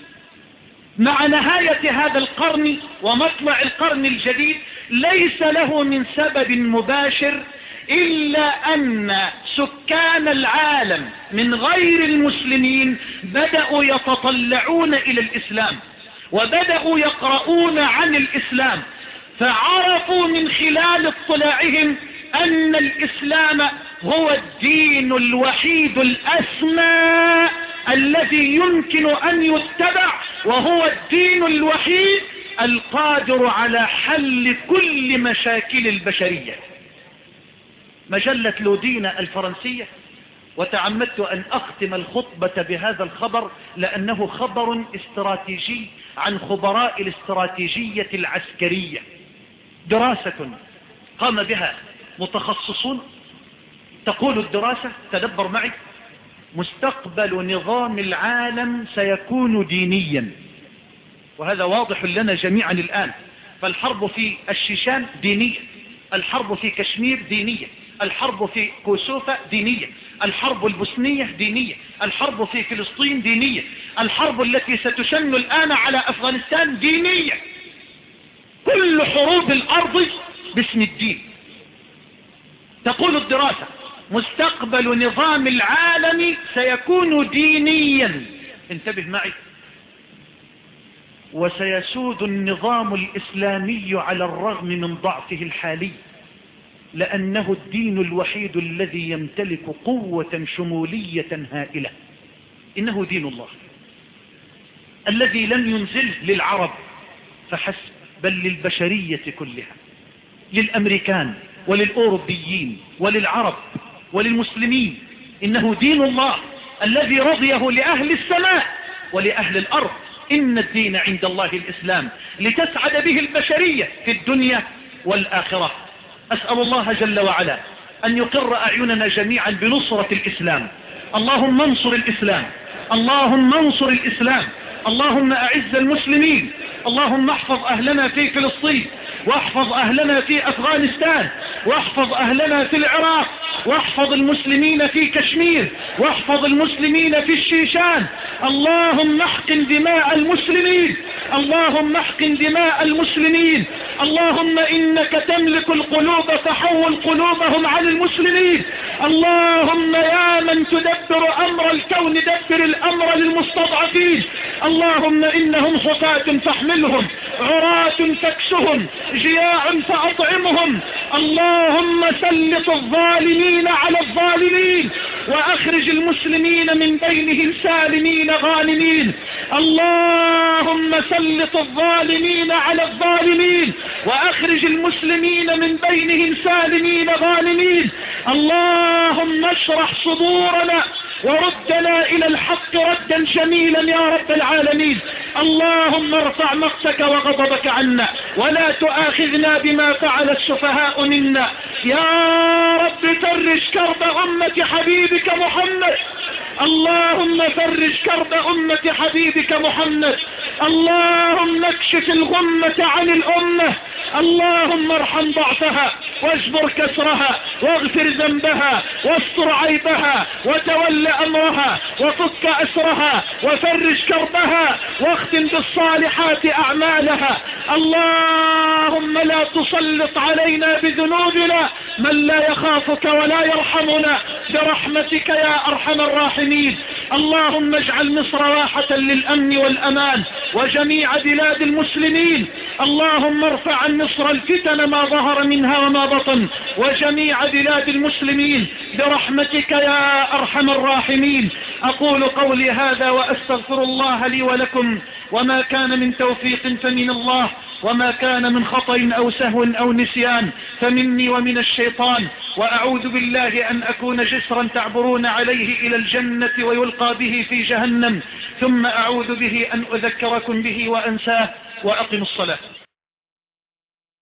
مع نهاية هذا القرن ومطلع القرن الجديد ليس له من سبب مباشر إلا أن سكان العالم من غير المسلمين بدأوا يتطلعون إلى الإسلام، وبدأوا يقرؤون عن الإسلام، فعرفوا من خلال اطلاعهم أن الإسلام هو الدين الوحيد الأسمى الذي يمكن أن يتبع، وهو الدين الوحيد القادر على حل كل مشاكل البشرية. مجلة لودينا الفرنسية، وتعمدت أن أختم الخطبة بهذا الخبر لأنه خبر استراتيجي عن خبراء الاستراتيجية العسكرية، دراسة قام بها متخصصون. تقول الدراسة، تدبر معي، مستقبل نظام العالم سيكون دينيا، وهذا واضح لنا جميعا الآن. فالحرب في الشيشان دينية، الحرب في كشمير دينية، الحرب في كوسوفا دينية، الحرب البوسنية دينية، الحرب في فلسطين دينية، الحرب التي ستشن الآن على أفغانستان دينية. كل حروب الأرض باسم الدين. تقول الدراسة مستقبل نظام العالم سيكون دينيا، انتبه معي، وسيسود النظام الإسلامي على الرغم من ضعفه الحالي، لأنه الدين الوحيد الذي يمتلك قوة شمولية هائلة. إنه دين الله الذي لم ينزل للعرب فحسب، بل للبشرية كلها، للأمريكان وللأوروبيين وللعرب وللمسلمين. إنه دين الله الذي رضيه لأهل السماء ولأهل الأرض. إن الدين عند الله الإسلام لتسعد به البشرية في الدنيا والآخرة. أسأل الله جل وعلا أن يقر أعيننا جميعا بنصرة الإسلام. اللهم انصر الإسلام، اللهم انصر الإسلام، اللهم أعز المسلمين، اللهم احفظ أهلنا في فلسطين، واحفظ أهلنا في أفغانستان، واحفظ أهلنا في العراق، واحفظ المسلمين في كشمير، واحفظ المسلمين في الشيشان. اللهم احقن دماء المسلمين، اللهم احقن دماء المسلمين. اللهم إنك تملك القلوب فحول قلوبهم عن المسلمين. اللهم يا من تدبر أمر الكون دبر الأمر للمستضعفين. اللهم إنهم حفاة فاحملهم، عراة فاكسهم، جياع فأطعمهم. اللهم سلط الظالمين على الظالمين، وأخرج المسلمين من بينهم سالمين غانمين. اللهم سلط الظالمين على الظالمين، وأخرج المسلمين من بينهم سالمين غانمين. اللهم اشرح صدورنا وردنا إلى الحق ردا جميلا يا رب العالمين. اللهم ارفع مقتك وغضبك عنا، ولا تؤاخذنا بما فعل السفهاء منا. يا رب فرج كرب أمة حبيبك محمد. اللهم فرج كرب أمة حبيبك محمد. اللهم اكشف الغمة عن الأمة. اللهم ارحم ضعفها واجبر كسرها واغفر ذنبها واستر عيبها وتول أمرها وفك أسرها وفرج كربها واختم بالصالحات أعمالها. اللهم لا تسلط علينا بذنوبنا من لا يخافك ولا يرحمنا برحمتك يا أرحم الراحمين. اللهم اجعل مصر واحة للأمن والأمان وجميع بلاد المسلمين. اللهم ارفع عن مصر الفتن ما ظهر منها وما بطن وجميع بلاد المسلمين برحمتك يا أرحم الراحمين. أقول قولي هذا وأستغفر الله لي ولكم، وما كان من توفيق فمن الله، وما كان من خطأ أو سهو أو نسيان فمني ومن الشيطان. وأعوذ بالله أن أكون جسرا تعبرون عليه إلى الجنة ويلقى به في جهنم، ثم أعوذ به أن أذكركم به وأنساه. وأقم الصلاة.